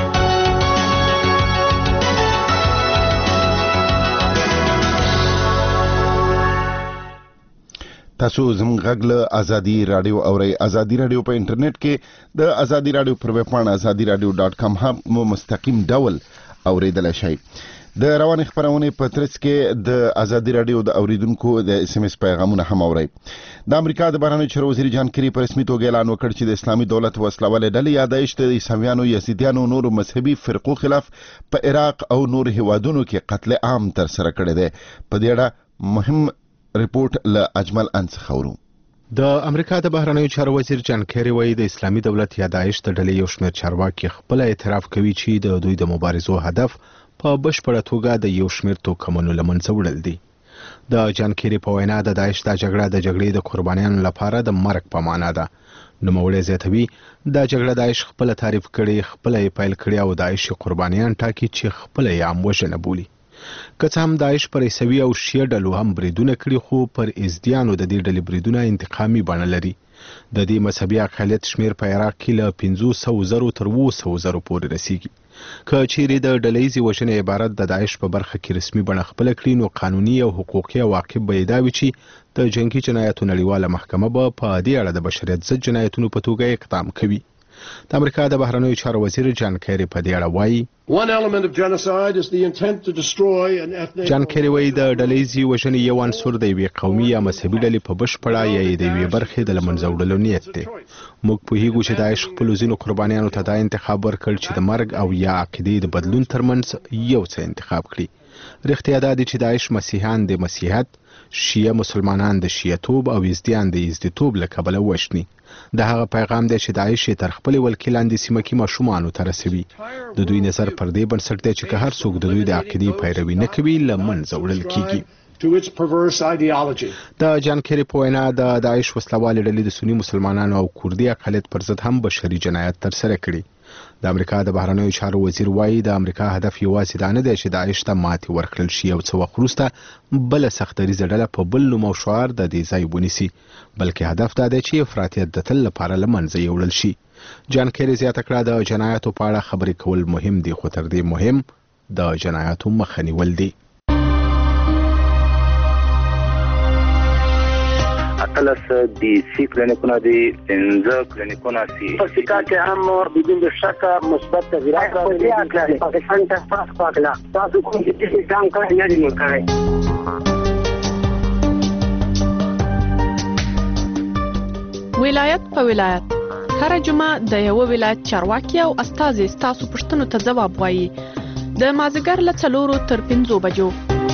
تاسو زموږ غږ له ازادي رادیو اورئ. ازادي رادیو په انټرنیټ کې د ازادي رادیو پر ویب پاڼه ازادي رادیو ډاټ کام هم مستقیم ډول اوریدلای شئ. د روانې خبرونې په ترڅ کې د ازادي رادیو د اوریدونکو د اس ام اس پیغامونه هم اورئ. د امریکا د بهرنیو چارو وزیر جان کری په رسمي توګه اعلان وکړ چې د اسلامي دولت وسلوالې ډلې یا داعش د عیسویانو، یزیدیانو، نورو مذهبي فرقو خلاف په عراق او نور هیوادونو کې قتل عام تر سره کړی دی. په دې اړه مهم رپورټ له اجمل انس خورو. د امریکا د بهرنیو چارو وزیر جان کری وایي د اسلامي دولت یا داعش د ډلې یو شمېر چارواکي خپل اعتراف کوي چې د دوی د مبارزو هدف په بشپړه توګه د یو شمېر توکمونو له منځه وړل دي. د جان کری په وینا د داعش د جګړه د جګړې د قربانیانو لپاره د مرګ په معنا ده. نوموړی زیاتوي دا جګړه داعش خپل تعریف کړي، خپل یې پیل کړي او داعش قربانیان ټاکي چې خپل یې عام وژنه بولي. که څه هم داعش پر عیسوي او شیعه ډلو هم بریدونه کړي خو پر ازدیانو د دې ډلې بریدونه انتقامي بڼه لري. د دې مذهبي اقلیت شمیر په عراق کې له پنځه سوه زرو تر اوه سوه زرو پورې رسیږي. که چیرې د ډلهیزې وژنې عبارت د داعش په برخه کې رسمي بڼه خپله کړي نو قانوني او حقوقي عواقب به یې دا وي چې د جنګي جنایاتو نړیواله محکمه به په دې اړه د بشریت ضد جنایتونو په توګه اقدام کوي. د امریکا د بهرنیو چارو وزیر جان کری په دې اړه وایي جان کری وایي د ډلهیزې وژنې یو عنصر د یوې قومي یا مذهبي ډلې په بشپړه یا د یوې برخې د له منځه وړلو نیت دی. موږ پوهیږو چې داعش خپلو ځینو قربانیانو ته دا انتخاب ورکړ چې د مرګ او یا عقیدې د بدلون ترمنځ یو څه انتخاب کړي. رښتیا دا دی چې داعش مسیحیان د مسیحیت، شیعه مسلمانان د شیعتوب او یزدیان د یزدیتوب له کبله وشني. د هغه پیغام دی چې داعش تر خپل ولکې لاندې سیمه کې ماشومانو ته رسوي. د دوی نظر پر دې بنسټ دی چې که هر څوک د دوی د عقیدې پیروي نه کوي له منځه وړل کیږي. د جان کیری په وینا د داعش وسلوالې ډلې د سنی مسلمانانو او کوردي اقلیت پر ضد هم بشري جنایت ترسره کړي. د امریکا د بهرنیو چارو وزیر وایي د امریکا هدف یوازې دا نه دی چې داعش ته ماتې ورکړل شي او څه وخت وروسته بله سختدریزه ډله په بل نوم او شعار د دې ځای ونیسي، بلکې هدف دا دی چې افراطیت د تل لپاره له منځه یوړل شي. جان کیری زیاته کړه د جنایاتو په اړه خبرې کول مهم دي، خو تر دې مهم د جنایاتو مخه نیول دي. اتلس دی سی کلینیکونه دی پنځه کلینیکونه سی په سیکا کې هم بدون شک مثبت تغیرات راغلي دي. پاکستان ته پاس پاکلا تاسو کوم چې کام کوي نه دی کوي. ولایت په ولایت هر جمعه د یو ولایت چارواکي او استازي تاسو پښتنو ته ځواب وایي. د مازیګر له څلورو تر پنځو بجو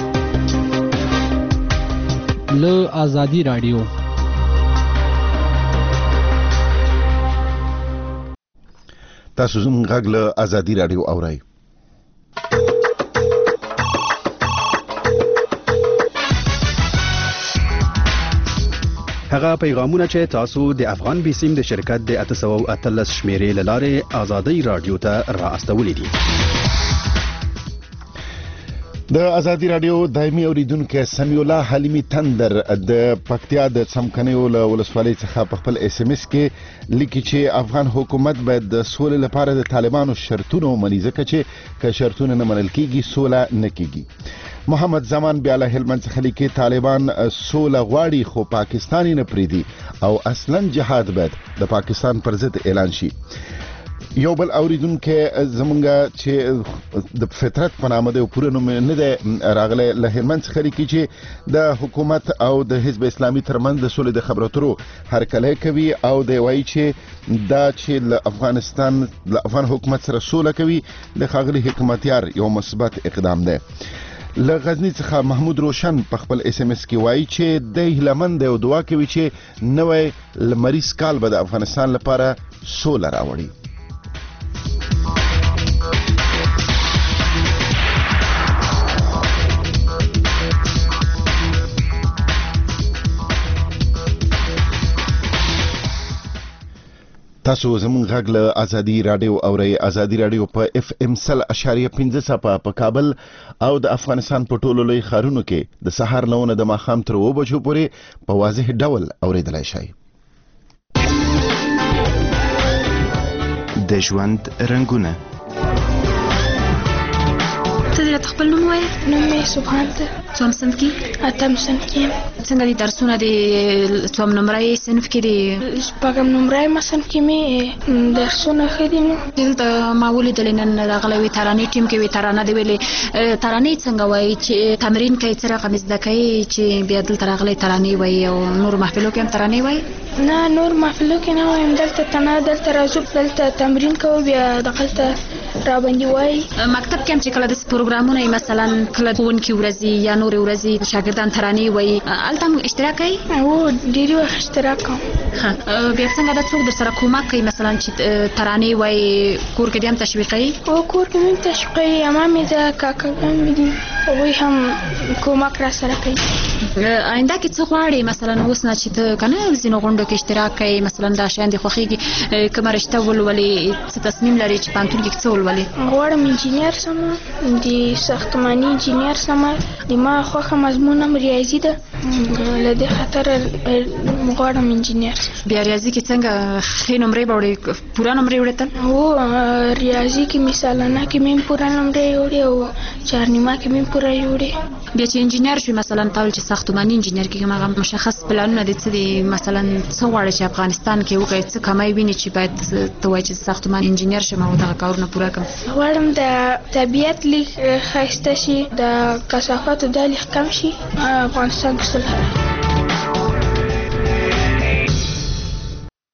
له آزادی رادیو. تاسو زموږ غږ له آزادی رادیو اورئ. هغه پیغامونه چې تاسو د افغان بیسیم د شرکت د اته سوه اتلس شمیرې له لارې آزادی رادیو ته را استولي دي. د آزادی رادیو دایمي اوریدونکو سمیع الله حلیمی تندر د پکتیا د څمکنیو له ولسوالۍ څخه په خپل اس ام اس کې لیکي چې افغان حکومت باید د سولې لپاره د طالبانو شرطونه ومني، ځکه چې که شرطونه نه منل کیږي سوله نه کیږي. محمد زمان بیا له هلمند څخه لیکي طالبان سوله غواړي خو پاکستاني نه پریدي او اصلا جهاد باید د پاکستان پر ضد اعلان شي. یو بل اوریدونکو زمونږ چې د فطرت په نامه د پوره نوم نه دی راغلی له هلمند څخه لیکي چې د حکومت او د حزب اسلامي ترمنځ د سولې د خبرو اترو هرکلی کوي او دی وایي چې دا چې له افغانستان له افغان حکومت سره سوله کوي د ښاغلي حکمتیار یو مثبت اقدام دی. له غزنی څخه محمود روشن په خپل اس ام اس کې وایي چې د هیلمند او دعا کوي چې نوې لمریز کال به د افغانستان لپاره سوله راوړي. تاسو زموږ غږ له آزادی رادیو اورئ. آزادی رادیو په اف ام سل اشاریه پنځه څپه په کابل او د افغانستان په ټولو لوی ښارونو کې د سهار نه ونه د ماښام تر اوه بجو پورې په واضح ډول اوریدلای شئ. د ژوند رنګونه. ته دې راته خپل نوم ووایه. نوم مې سبحان ده. څوم صنف کې؟ اتم صنف کې یم. څنګه دي درسونه د څوم نمرې صنف کې دي؟ شپږم نمرې ما صنف کې مې درسونه ښه دي. نو دلته ما ولیدلې نن راغلی وي ترانې ټیم کې وي ترانه دې ویلې. ترانې څنګه وایي چې تمرین کوي څه رقم زده کوي چې بیا دلته راغلی ترانې وایي او نور محفلو کې هم ترانې وایي؟ نه نور محفلو کې نه وایم، دلته تنه دلته راځو دلته تمرین کوو بیا دغلته راباندې وایي. مکتب کې هم چې کله داسې پروګرامونه وي مثلا کله ښوونکي ورځي یا نورې ورځي شاګردان ترانې وایي هلته هم اشتراک کوي؟ هو ډېرې وخت اشتراک کوم. ښه بیا څنګه دا څوک در سره کومک کوي مثلا چې ترانې وایي کور کې دې هم تشویقوي؟ هو کور کې مې تشویقوي، اما مې د کاکاګان مې دي هغوی هم کومک را سره کوي. آینده کې څه غواړې مثلا اوس نه چې ته که نه ځینو غونډو کې اشتراک کوي مثلا دا شیان دې خوښېږي کومه رشته ولولې څه تصمیم لرې چې پوهنتون کې څه ولولې؟ غواړم انجینر سمه، د ساختماني انجینر سمه. د ما خوښه مضمون هم ریاضي ده، له دې خاطره غواړم انجینر. بیا ریاضي کې څنګه ښې نمرې به وړې پوره نمرې وړې تل؟ هو ریاضي کې مې سالانه کې مې پوره نمرې وړې او چهارنیمه کې مې پوره وړې. بیا چې انجینر شوې مثلا تا ویل چې ساختماني انجینر کې هغه مشخص پلانونه دي څه دي مثلا څه غواړې چې افغانستان کې وکړې څه کمی وینې چې باید ته وایې چې ساختماني انجینر شم او دغه کارونه پوره کړم؟ غواړم د طبیعت لیک ښایسته شي، د کثافاتو دا لیک کم شي، افغانستان کې صلح.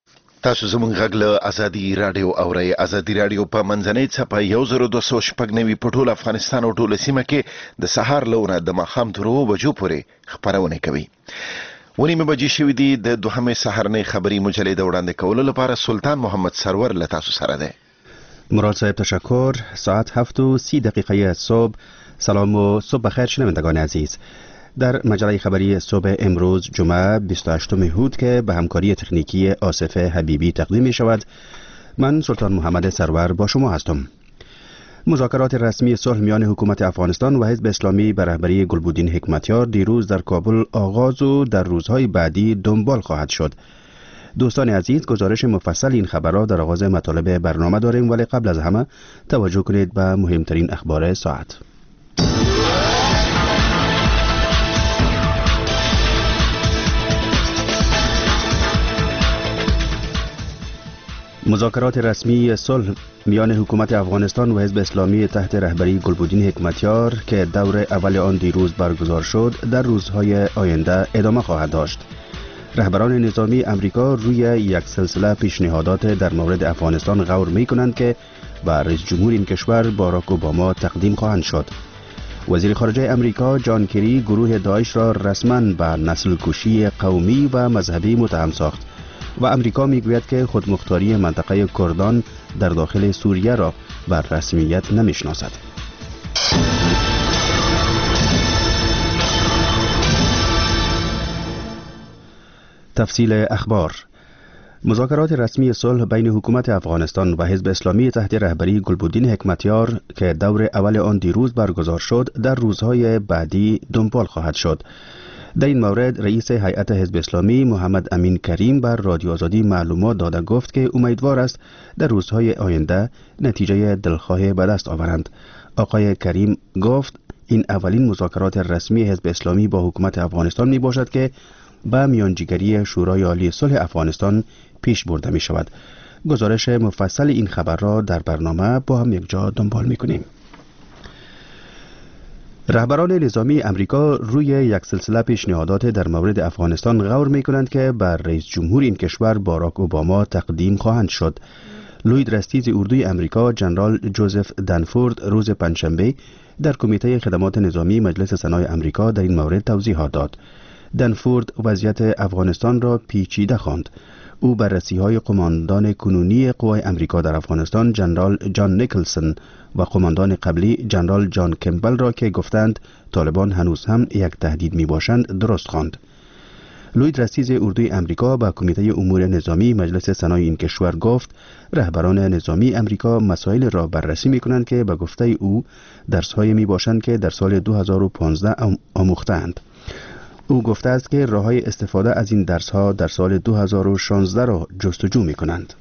تاسو زموږ غږ له ازادي رادیو اورئ. ازادي رادیو په منځنۍ څپه یو زر دوه سوه شپږ نوي په ټول افغانستان او ټوله سیمه کې د سهار لونه د ماښام تر اوو بجو پورې خپرونه کوي. ونیمه بجې شوې دي. د دوهمې سهارنۍ خبري مجلې د وړاندې کولو لپاره سلطان محمد سرور له تاسو سره دی. مراد صاحب تشکر. ساعت هفت و سی دقیقه صبح. سلام و صبح بخیر شنوندگان عزیز. در مجله خبری صبح امروز جمعه بیست و هشتم هود که به همکاری تکنیکی آصف حبیبی تقدیم می شود، من سلطان محمد سرور با شما هستم. مذاکرات رسمی صلح میان حکومت افغانستان و حزب اسلامی به رهبری گلبودین حکمتیار دیروز در کابل آغاز و در روزهای بعدی دنبال خواهد شد. دوستان عزیز، گزارش مفصل این خبر را در آغاز مطالب برنامه داریم، ولی قبل از همه توجه کنید به مهمترین اخبار ساعت. مذاکرات رسمی صلح میان حکومت افغانستان و حزب اسلامی تحت رهبری گلبودین حکمتیار که دور اول آن دیروز برگزار شد در روزهای آینده ادامه خواهد داشت. رهبران نظامی امریکا روی یک سلسله پیشنهادات در مورد افغانستان غور می کنند که به رئیس جمهور این کشور باراک اوباما تقدیم خواهند شد. وزیر خارجه امریکا جان کری گروه داعش را رسما به نسل کشی قومی و مذهبی متهم ساخت و امریکا میگوید که خودمختاری منطقه کردان در داخل سوریه را بر رسمیت نمیشناسد. تفصیل اخبار. مذاکرات رسمی صلح بین حکومت افغانستان و حزب اسلامی تحت رهبری گلبودین حکمتیار که دور اول آن دیروز برگزار شد در روزهای بعدی دنبال خواهد شد. در این مورد رئیس هیئت حزب اسلامی محمد امین کریم بر رادیو آزادی معلومات داده گفت که امیدوار است در روزهای آینده نتیجه دلخواه به دست آورند. آقای کریم گفت این اولین مذاکرات رسمی حزب اسلامی با حکومت افغانستان می باشد که به میانجیگری شورای عالی صلح افغانستان پیش برده می شود. گزارش مفصل این خبر را در برنامه با هم یک جا دنبال می کنیم. رهبران نظامی امریکا روی یک سلسله پیشنهادات در مورد افغانستان غور می کنند که بر رئیس جمهور این کشور باراک اوباما تقدیم خواهند شد. لوید رستیز اردوی امریکا جنرال جوزف دنفورد روز پنجشنبه در کمیته خدمات نظامی مجلس سنای امریکا در این مورد توضیحات داد. دنفورد وضعیت افغانستان را پیچیده خواند. او بررسی‌های قماندان کنونی قوای امریکا در افغانستان جنرال جان نیکلسون و قماندان قبلی جنرال جان کمبل را که گفتند طالبان هنوز هم یک تهدید میباشند درست خواند. لوید رستیز اردوی امریکا با کمیته امور نظامی مجلس سنای این کشور گفت رهبران نظامی امریکا مسائل را بررسی میکنند که به گفته او درس‌های میباشند که در سال دو هزار و پانزده آموختند. او گفته است که راه‌های استفاده از این درس‌ها در سال دو هزار و شانزده را جستجو می‌کنند.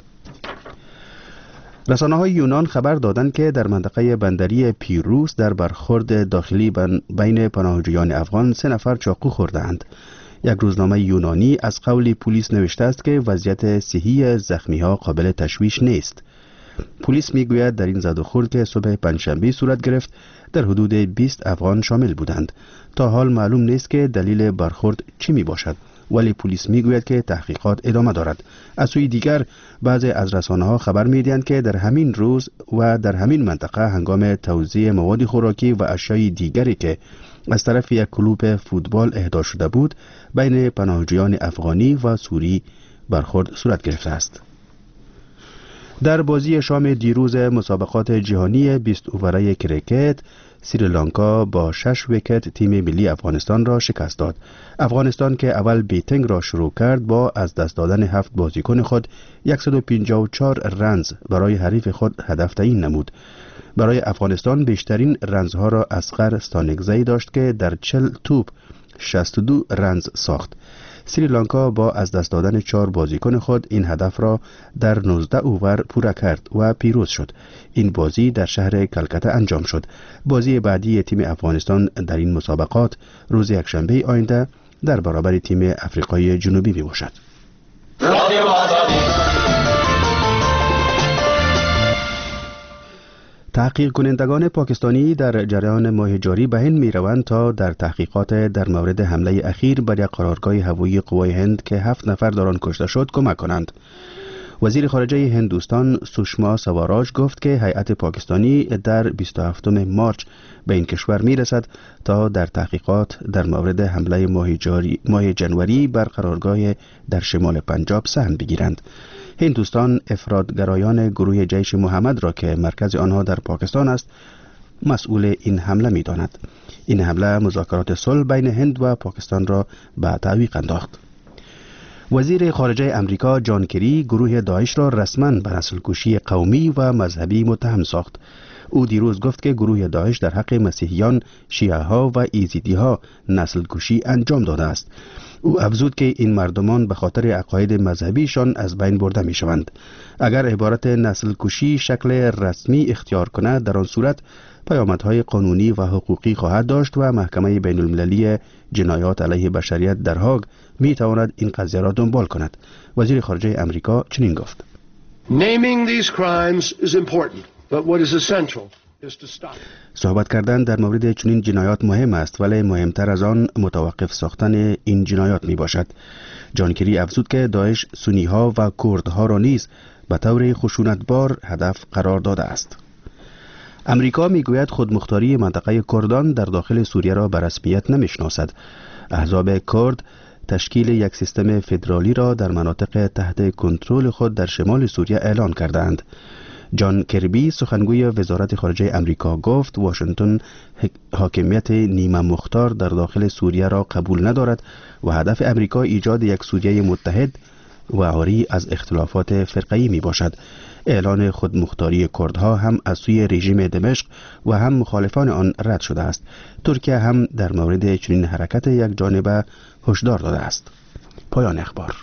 رسانه‌های یونان خبر دادند که در منطقه بندری پیروس در برخورد داخلی بین پناهجویان افغان سه نفر چاقو خوردند. یک روزنامه یونانی از قول پلیس نوشته است که وضعیت صحی زخمی‌ها قابل تشویش نیست. پلیس میگوید در این زد و خورد که صبح پنجشنبه صورت گرفت در حدود بیست افغان شامل بودند. تا حال معلوم نیست که دلیل برخورد چی می باشد، ولی پلیس میگوید که تحقیقات ادامه دارد. از سوی دیگر بعضی از رسانه‌ها خبر میدهند که در همین روز و در همین منطقه هنگام توزیع مواد خوراکی و اشیای دیگری که از طرف یک کلوب فوتبال اهدا شده بود بین پناهجویان افغانی و سوری برخورد صورت گرفته است. در بازی شام دیروز مسابقات جهانی بیست اووره کرکت سریلانکا با شش ویکت تیم ملی افغانستان را شکست داد. افغانستان که اول بیتینگ را شروع کرد با از دست دادن هفت بازیکن خود صد و پنجاه و چهار رنز برای حریف خود هدف تعیین نمود. برای افغانستان بیشترین رنزها را اصغر ستانکزی داشت که در چهل توپ شصت و دو رنز ساخت. سریلانکا با از دست دادن چهار بازیکن خود این هدف را در نوزده اوور پوره کرد و پیروز شد. این بازی در شهر کلکته انجام شد. بازی بعدی تیم افغانستان در این مسابقات روز یکشنبه آینده در برابر تیم افریقای جنوبی می باشد. تحقیق کنندگان پاکستانی در جریان ماه جاری به هند می روند تا در تحقیقات در مورد حمله اخیر بر یک قرارگاه هوایی قوای هند که هفت نفر در آن کشته شد کمک کنند. وزیر خارجه هندوستان سوشما سواراج گفت که هیئت پاکستانی در بیست و هفتم مارچ به این کشور می رسد تا در تحقیقات در مورد حمله ماه, جاری ماه جنوری بر قرارگاه در شمال پنجاب سهم بگیرند. هندوستان افراطگرایان گروه جیش محمد را که مرکز آنها در پاکستان است مسئول این حمله می داند. این حمله مذاکرات صلح بین هند و پاکستان را به تعویق انداخت. وزیر خارجه امریکا جان کری گروه داعش را رسما به نسل‌کشی قومی و مذهبی متهم ساخت. او دیروز گفت که گروه داعش در حق مسیحیان، شیعه ها و ایزیدی ها نسل‌کشی انجام داده است. او افزود که این مردمان به خاطر عقاید مذهبیشان از بین برده می شوند. اگر عبارت نسل‌کشی شکل رسمی اختیار کند، در آن صورت پیامدهای قانونی و حقوقی خواهد داشت و محکمه بین المللی جنایات علیه بشریت در هاگ می تواند این قضیه را دنبال کند. وزیر خارجه امریکا چنین گفت: Naming these crimes is important, but what is essential is to stop. صحبت کردن در مورد چنین جنایات مهم است، ولی مهمتر از آن متوقف ساختن این جنایات می باشد. جان کری افزود که داعش سنی ها و کرد ها را نیز به طور خشونتبار هدف قرار داده است. امریکا میگوید خودمختاری منطقه کردان در داخل سوریه را به رسمیت نمیشناسد. احزاب کرد تشکیل یک سیستم فدرالی را در مناطق تحت کنترل خود در شمال سوریه اعلان کردند. جان کربی سخنگوی وزارت خارجه امریکا گفت واشنگتن حاکمیت نیمه مختار در داخل سوریه را قبول ندارد و هدف امریکا ایجاد یک سوریه متحد و عاری از اختلافات فرقه‌ای می باشد. اعلان خودمختاری کردها هم از سوی رژیم دمشق و هم مخالفان آن رد شده است. ترکیه هم در مورد چنین حرکت یک جانبه هشدار داده است. پایان اخبار.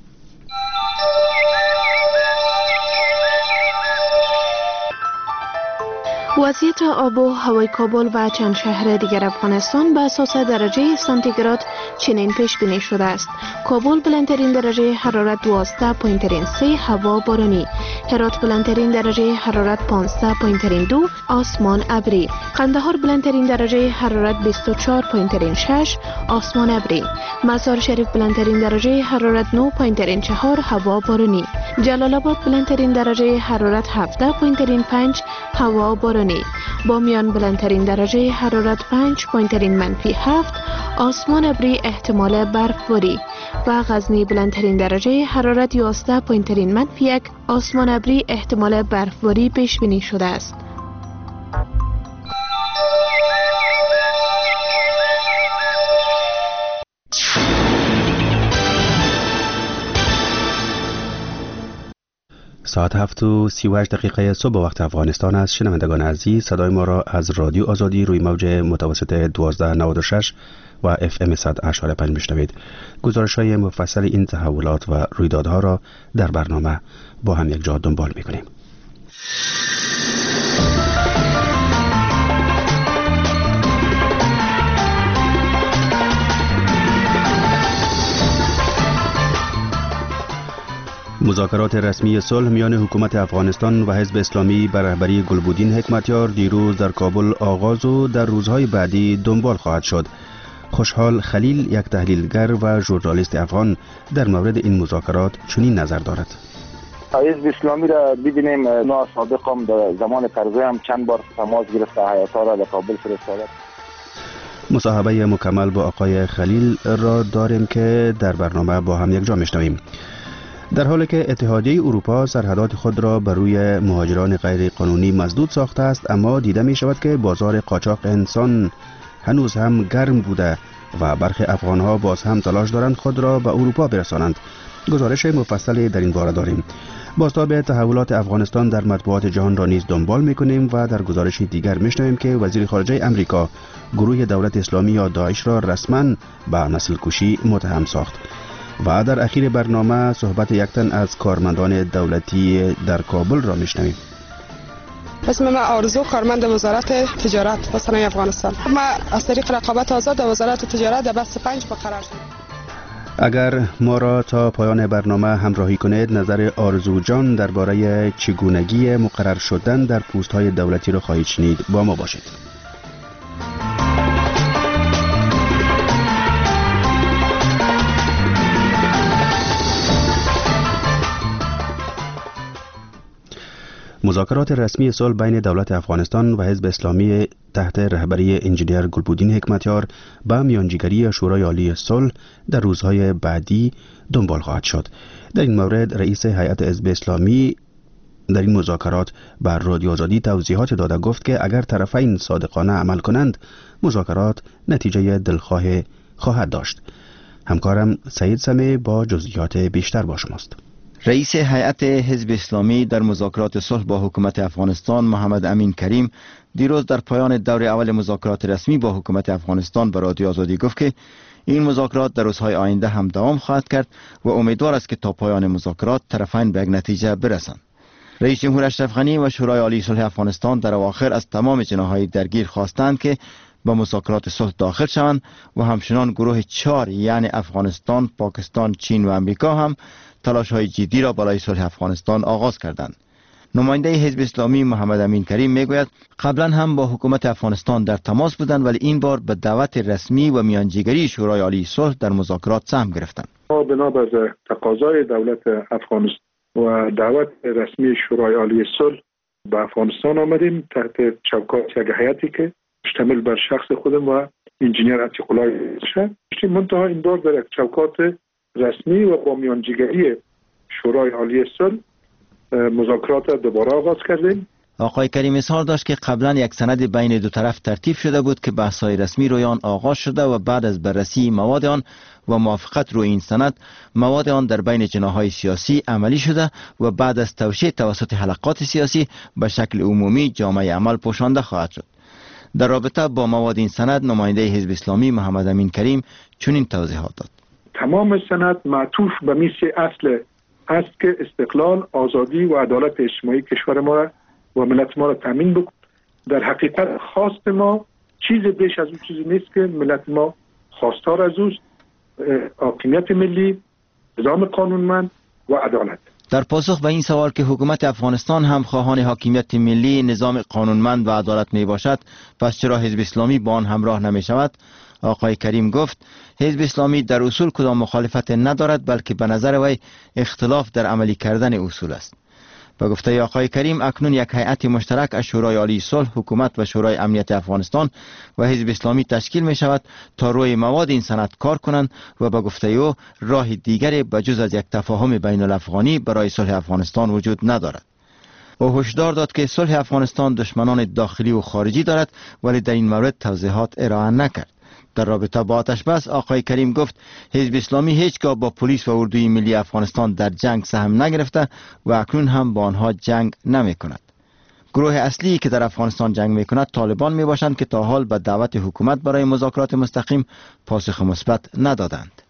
وضعیت آب و هوای کابل و چند شهر دیگر افغانستان به اساس درجه سانتیگراد چنین پیش بینی شده است. کابل بلندترین درجه حرارت دوازده پایین‌ترین سه، هوا بارانی. هرات بلندترین درجه حرارت پانزده پایین‌ترین دو، آسمان ابری. قندهار بلندترین درجه حرارت بیست و چهار پایین‌ترین شش، آسمان ابری. مزار شریف بلندترین درجه حرارت نه پایین‌ترین چهار، هوا بارانی. جلال آباد بلندترین درجه حرارت هفده پایین‌ترین پنج، هوا بارانی. بامیان بلندترین درجه حرارت پنج پایین‌ترین منفی هفت، آسمان ابری احتمال برفباری. و غزنی بلندترین درجه حرارت یازده پایین‌ترین منفی یک، آسمان ابری احتمال برفباری پیش بینی شده است. ساعت هفت و سی و هشت دقیقه صبح وقت افغانستان است. شنوندگان عزیز، صدای ما را از رادیو آزادی روی موج متوسط دوازده نود و شش و اف ام صد و پنج میشنوید. گزارش های مفصل این تحولات و رویدادها را در برنامه با هم یک جا دنبال میکنیم. مذاکرات رسمی صلح میان حکومت افغانستان و حزب اسلامی بر رهبری گلبودین حکمتیار دیروز در کابل آغاز و در روزهای بعدی دنبال خواهد شد. خوشحال خلیل، یک تحلیلگر و ژورنالیست افغان، در مورد این مذاکرات چنین نظر دارد. حزب اسلامی را ببینیم، نه سابق هم در زمان کرزی هم چند بار تماس گرفته، هیئت‌ها را به کابل فرستاده. مصاحبه مکمل با آقای خلیل را داریم که در برنامه با هم یک جا میشنویم. در حالی که اتحادیه اروپا سرحدات خود را بر روی مهاجران غیر قانونی مسدود ساخته است، اما دیده می شود که بازار قاچاق انسان هنوز هم گرم بوده و برخی افغانها باز هم تلاش دارند خود را به اروپا برسانند. گزارش مفصلی در این باره داریم. بازتاب تحولات افغانستان در مطبوعات جهان را نیز دنبال می‌کنیم و در گزارش دیگر می‌شنویم که وزیر خارجه امریکا گروه دولت اسلامی یا داعش را رسما به نسل‌کشی متهم ساخت. و در اخیر برنامه صحبت یک تن از کارمندان دولتی در کابل را میشنویم. اسم من آرزو، کارمند وزارت تجارت و صنایع افغانستان. ما از طریق رقابت آزاد در وزارت تجارت در بست پنج برقرار شدیم. اگر ما را تا پایان برنامه همراهی کنید، نظر آرزو جان درباره چگونگی مقرر شدن در پست های دولتی را خواهید شنید. با ما باشید. مذاکرات رسمی صلح بین دولت افغانستان و حزب اسلامی تحت رهبری انجینیر گلبودین حکمتیار با میانجیگری شورای عالی صلح در روزهای بعدی دنبال خواهد شد. در این مورد رئیس هیئت حزب اسلامی در این مذاکرات بر رادیو آزادی توضیحات داده، گفت که اگر طرفین صادقانه عمل کنند مذاکرات نتیجه دلخواه خواهد داشت. همکارم سعید سمی با جزئیات بیشتر با شماست. رئیس هیئت حزب اسلامی در مذاکرات صلح با حکومت افغانستان محمد امین کریم دیروز در پایان دور اول مذاکرات رسمی با حکومت افغانستان به رادیو آزادی گفت که این مذاکرات در روزهای آینده هم دوام خواهد کرد و امیدوار است که تا پایان مذاکرات طرفین به یک نتیجه برسند. رئیس جمهور اشرف غنی و شورای عالی صلح افغانستان در اواخر از تمام جناح‌های درگیر خواستند که با مذاکرات صلح داخل شوند و همچنان گروه چهار یعنی افغانستان، پاکستان، چین و امریکا هم تلاش‌های جدی را برای صلح افغانستان آغاز کردند. نماینده حزب اسلامی محمد امین کریم میگوید قبلا هم با حکومت افغانستان در تماس بودند ولی این بار به دعوت رسمی و میانجیگری شورای عالی صلح در مذاکرات سهم گرفتند. ما بنابر تقاضای دولت افغانستان و دعوت رسمی شورای عالی صلح به افغانستان آمدیم تحت چوکات یک هیئتی که مشتمل بر شخص خودم و انجینیر عتیق الله شد. منتها این بار در یک چوکات رسمی و با میانجیگری شورای عالی صلح مذاکرات دوباره آغاز کردیم. آقای کریم اظهار داشت که قبلا یک سند بین دو طرف ترتیب شده بود که بحث‌های رسمی روی آن آغاز شده و بعد از بررسی مواد آن و موافقت روی این سند مواد آن در بین جناح‌های سیاسی عملی شده و بعد از توشیح توسط حلقات سیاسی به شکل عمومی جامعه عمل پوشانده خواهد شد. در رابطه با مواد این سند نماینده حزب اسلامی محمد امین کریم چنین توضیحات داد. تمام سند معطوف به میث اصل است که استقلال، آزادی و عدالت اجتماعی کشور ما را و ملت ما را تامین بکن. در حقیقت خواست ما چیز بیش از اون چیزی نیست که ملت ما خواستار از اوست، حاکمیت ملی، نظام قانونمند و عدالت. در پاسخ به این سوال که حکومت افغانستان هم خواهان حاکمیت ملی، نظام قانونمند و عدالت می باشد، پس چرا حزب اسلامی با آن همراه نمی شود؟ آقای کریم گفت حزب اسلامی در اصول کدام مخالفت ندارد بلکه به نظر وی اختلاف در عملی کردن اصول است. به گفته آقای کریم اکنون یک هیئت مشترک از شورای عالی صلح، حکومت و شورای امنیت افغانستان و حزب اسلامی تشکیل می شود تا روی مواد این سند کار کنند و به گفته او راه دیگری بجز از یک تفاهم بین الافغانی برای صلح افغانستان وجود ندارد. او هشدار داد که صلح افغانستان دشمنان داخلی و خارجی دارد ولی در این مورد توضیحات ارائه نکرد. در رابطه با آتش بس آقای کریم گفت حزب اسلامی هیچگاه با پلیس و اردوی ملی افغانستان در جنگ سهم نگرفته و اکنون هم با آنها جنگ نمی کند. گروه اصلی که در افغانستان جنگ می کند طالبان می باشند که تا حال به دعوت حکومت برای مذاکرات مستقیم پاسخ مثبت ندادند.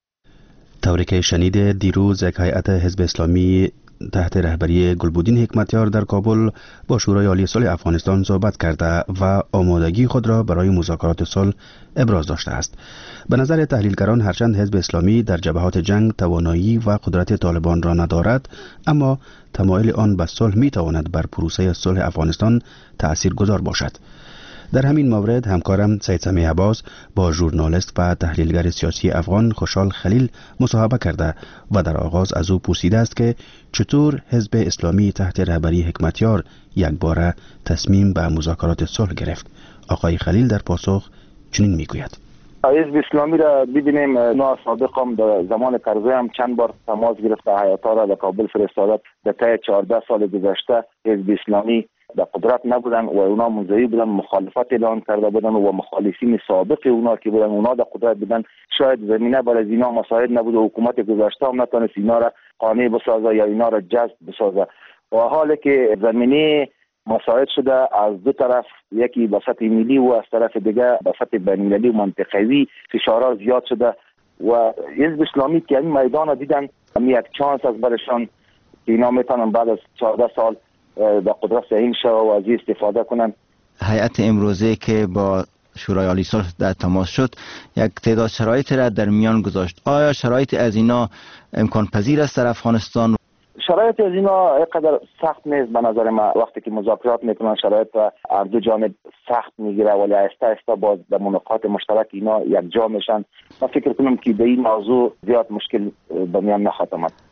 طوری که شنیده دیروز یک هیئت حزب اسلامی تحت رهبری گلبودین حکمتیار در کابل با شورای عالی صلح افغانستان صحبت کرده و آمادگی خود را برای مذاکرات صلح ابراز داشته است. به نظر تحلیلگران هرچند حزب اسلامی در جبهات جنگ توانایی و قدرت طالبان را ندارد، اما تمایل آن به صلح می تواند بر پروسه صلح افغانستان تأثیرگذار باشد. در همین مورد همکارم سید سمی عباس با ژورنالیست و تحلیلگر سیاسی افغان خوشحال خلیل مصاحبه کرده و در آغاز از او پرسیده است که چطور حزب اسلامی تحت رهبری حکمتیار یکباره تصمیم به مذاکرات صلح گرفت. آقای خلیل در پاسخ چنین میگوید: حزب اسلامی را ببینیم، نا سابق هم در زمان کرزی هم چند بار تماس گرفته، هیئت‌ها را در کابل فرستاده. در طی چهارده سال گذشته حزب اسلامی در قدرت نبودن و اونا منزوی بودن، مخالفت اعلان کرده بودن و مخالفین سابق اونا که بودن اونا در قدرت بودن. شاید زمینه برای اینا مساعد نبود و حکومت گذشته هم نتونست اینا را قانع بسازه یا اینا را جذب بسازه. و حالی که زمینه مساعد شده از دو طرف، یکی به سطح ملی و از طرف دیگه به سطح بین‌المللی و منطقوی فشارها زیاد شده و حزب اسلامی که این میدان دیدن یک چانس از برشان که اینا میتونن بعد از چهارده سال با قدرت سهیم شو و از استفاده کنن. هیئت امروزه که با شورای عالی صلح در تماس شد یک تعداد شرایط را در میان گذاشت. آیا شرایط از اینا امکان پذیر است در افغانستان؟ شرایط از اینا اینقدر سخت نیست به نظر من. وقتی که مذاکرات میکنن شرایط هر دو جانب سخت میگیره ولی آهسته آهسته باز در مناقشات مشترک اینا یک جا میشن. من فکر کنم که به این موضوع زیاد مشکل به میان نخواهد آمد.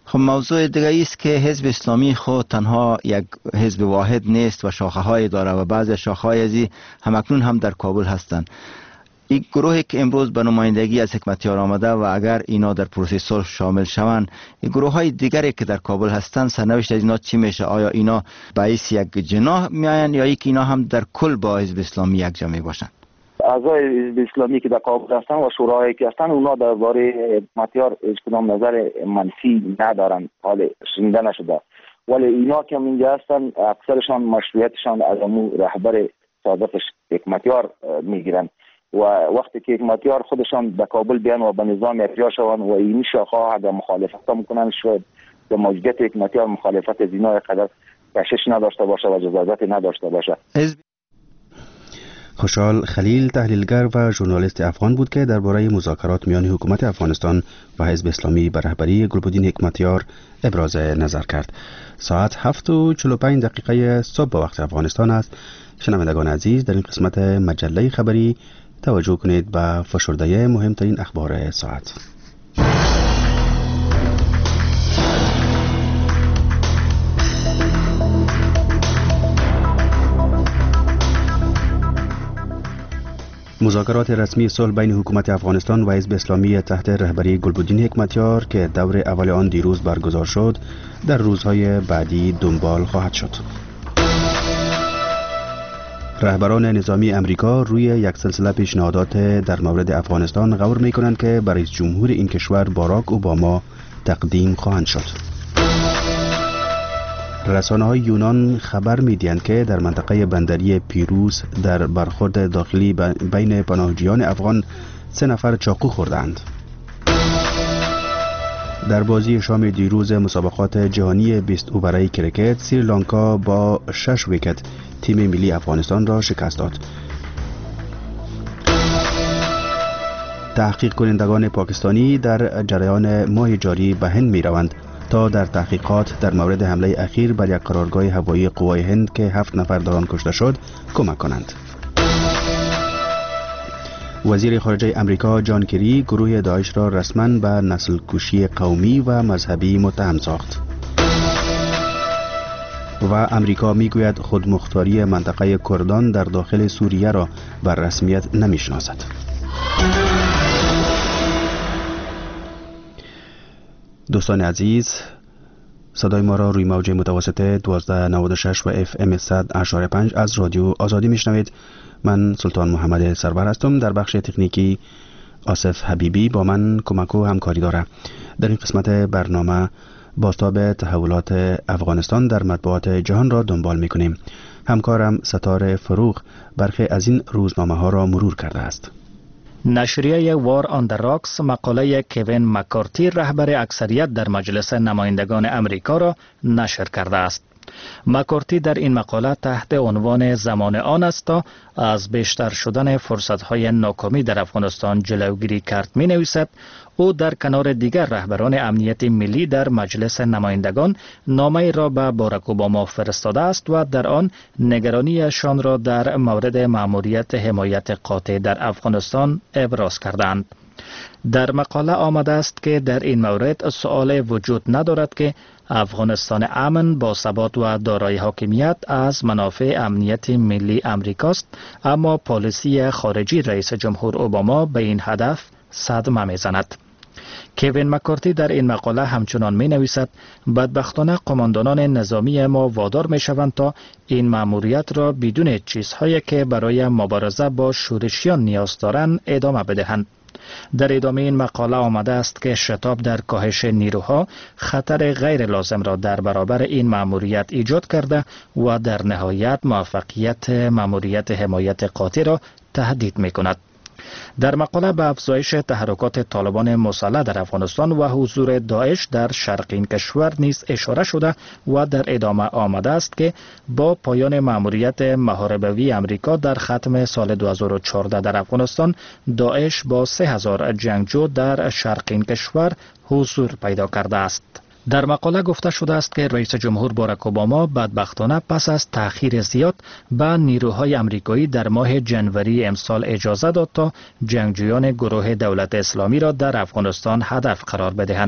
خب موضوع دیگه است که حزب اسلامی خود تنها یک حزب واحد نیست و شاخه های داره و بعضی شاخه های ازی همکنون هم در کابل هستند. این گروهی که امروز به نمایندگی از حکمتیار آمده و اگر اینا در پروسه صلح شامل شوند، این گروه های دیگری که در کابل هستند سرنوشت از اینا چی میشه؟ آیا اینا باعث یک جناح میاین یا یک اینا هم در کل با حزب اسلامی یک جا می باشند؟ اعضای حزب اسلامی که در کابل هستند و شورایی که هستند اونا درباره حکمتیار هیچ کدام نظر منفی ندارن، حال شنیده نشده، ولی اینا که اینجا هستند اکثرشان مشروعیتشان از امو رهبر سابق حکمتیار میگیرن و وقتی که حکمتیار خودشان به کابل بیان و به نظام ارجاع شوند و این شاخه اگر مخالفت میکنن شاید به موجودیت حکمتیار مخالفت از اینا قدر کشش نداشته باشه و جزازت نداشته باشه. خوشحال خلیل تحلیلگر و ژورنالیست افغان بود که درباره مذاکرات میان حکومت افغانستان و حزب اسلامی به رهبری گلبدین حکمتیار ابراز نظر کرد. ساعت هفت و چهل و پنج دقیقه صبح به وقت افغانستان است. شنوندگان عزیز، در این قسمت مجله خبری توجه کنید به فشرده مهمترین اخبار ساعت. مذاکرات رسمی صلح بین حکومت افغانستان و حزب اسلامی تحت رهبری گلبدین حکمتیار که دور اول آن دیروز برگزار شد، در روزهای بعدی دنبال خواهد شد. رهبران نظامی امریکا روی یک سلسله پیشنهادات در مورد افغانستان غور می کنند که برای رئیس جمهور این کشور باراک اوباما تقدیم خواهند شد. رسانه های یونان خبر می دهند که در منطقه بندری پیروس در برخورد داخلی بین پناهجویان افغان سه نفر چاقو خوردند. در بازی شام دیروز مسابقات جهانی بیست اوورهای کرکت، سریلانکا با شش ویکت تیم ملی افغانستان را شکست داد. تحقیق کنندگان پاکستانی در جریان ماه جاری به هند می روند تا در تحقیقات در مورد حمله اخیر بر یک قرارگاه هوایی قوای هند که هفت نفر در آن کشته شد کمک کنند. وزیر خارجه امریکا جان کری گروه داعش را رسما به نسل کشی قومی و مذهبی متهم ساخت. و امریکا میگوید خودمختاری منطقه کردان در داخل سوریه را بر رسمیت نمیشناسد. دوستان عزیز، صدای ما را روی موج متوسط دوازده نود و شش و اف ام صد و پنج از رادیو آزادی میشنوید. من سلطان محمد سرور هستم. در بخش تکنیکی آصف حبیبی با من کمک و همکاری داره. در این قسمت برنامه بازتاب تحولات افغانستان در مطبوعات جهان را دنبال میکنیم. همکارم ستاره فروغ برخی از این روزنامه ها را مرور کرده است. نشریه وار آن در راکس مقاله کوین مکارتی رهبر اکثریت در مجلس نمایندگان امریکا را نشر کرده است. مکارتی در این مقاله تحت عنوان زمان آن است تا از بیشتر شدن فرصت‌های ناکامی در افغانستان جلوگیری کرد می نویسد. او در کنار دیگر رهبران امنیت ملی در مجلس نمایندگان نامه را به باراک اوباما فرستاده است و در آن نگرانیشان را در مورد مأموریت حمایت قاطع در افغانستان ابراز کردند. در مقاله آمده است که در این مورد سؤال وجود ندارد که افغانستان امن با ثبات و دارای حاکمیت از منافع امنیت ملی امریکاست، اما پالیسی خارجی رئیس جمهور اوباما به این هدف صدمه میزند. کوین مکارتی در این مقاله همچنان می نویسد بدبختانه قماندانان نظامی ما وادار می شوند تا این مأموریت را بدون چیزهایی که برای مبارزه با شورشیان نیاز دارند ادامه بدهند. در ادامه این مقاله آمده است که شتاب در کاهش نیروها خطر غیر لازم را در برابر این مأموریت ایجاد کرده و در نهایت موفقیت مأموریت حمایت قاطع را تهدید می کند. در مقاله به افزایش تحرکات طالبان مسلح در افغانستان و حضور داعش در شرق این کشور نیز اشاره شده و در ادامه آمده است که با پایان مأموریت محاربوی امریکا در ختم سال دو هزار و چهارده در افغانستان، داعش با سه هزار جنگجو در شرق این کشور حضور پیدا کرده است. در مقاله گفته شده است که رئیس جمهور باراک اوباما بدبختانه پس از تأخیر زیاد به نیروهای امریکایی در ماه جنوری امسال اجازه داد تا جنگجویان گروه دولت اسلامی را در افغانستان هدف قرار بدهند.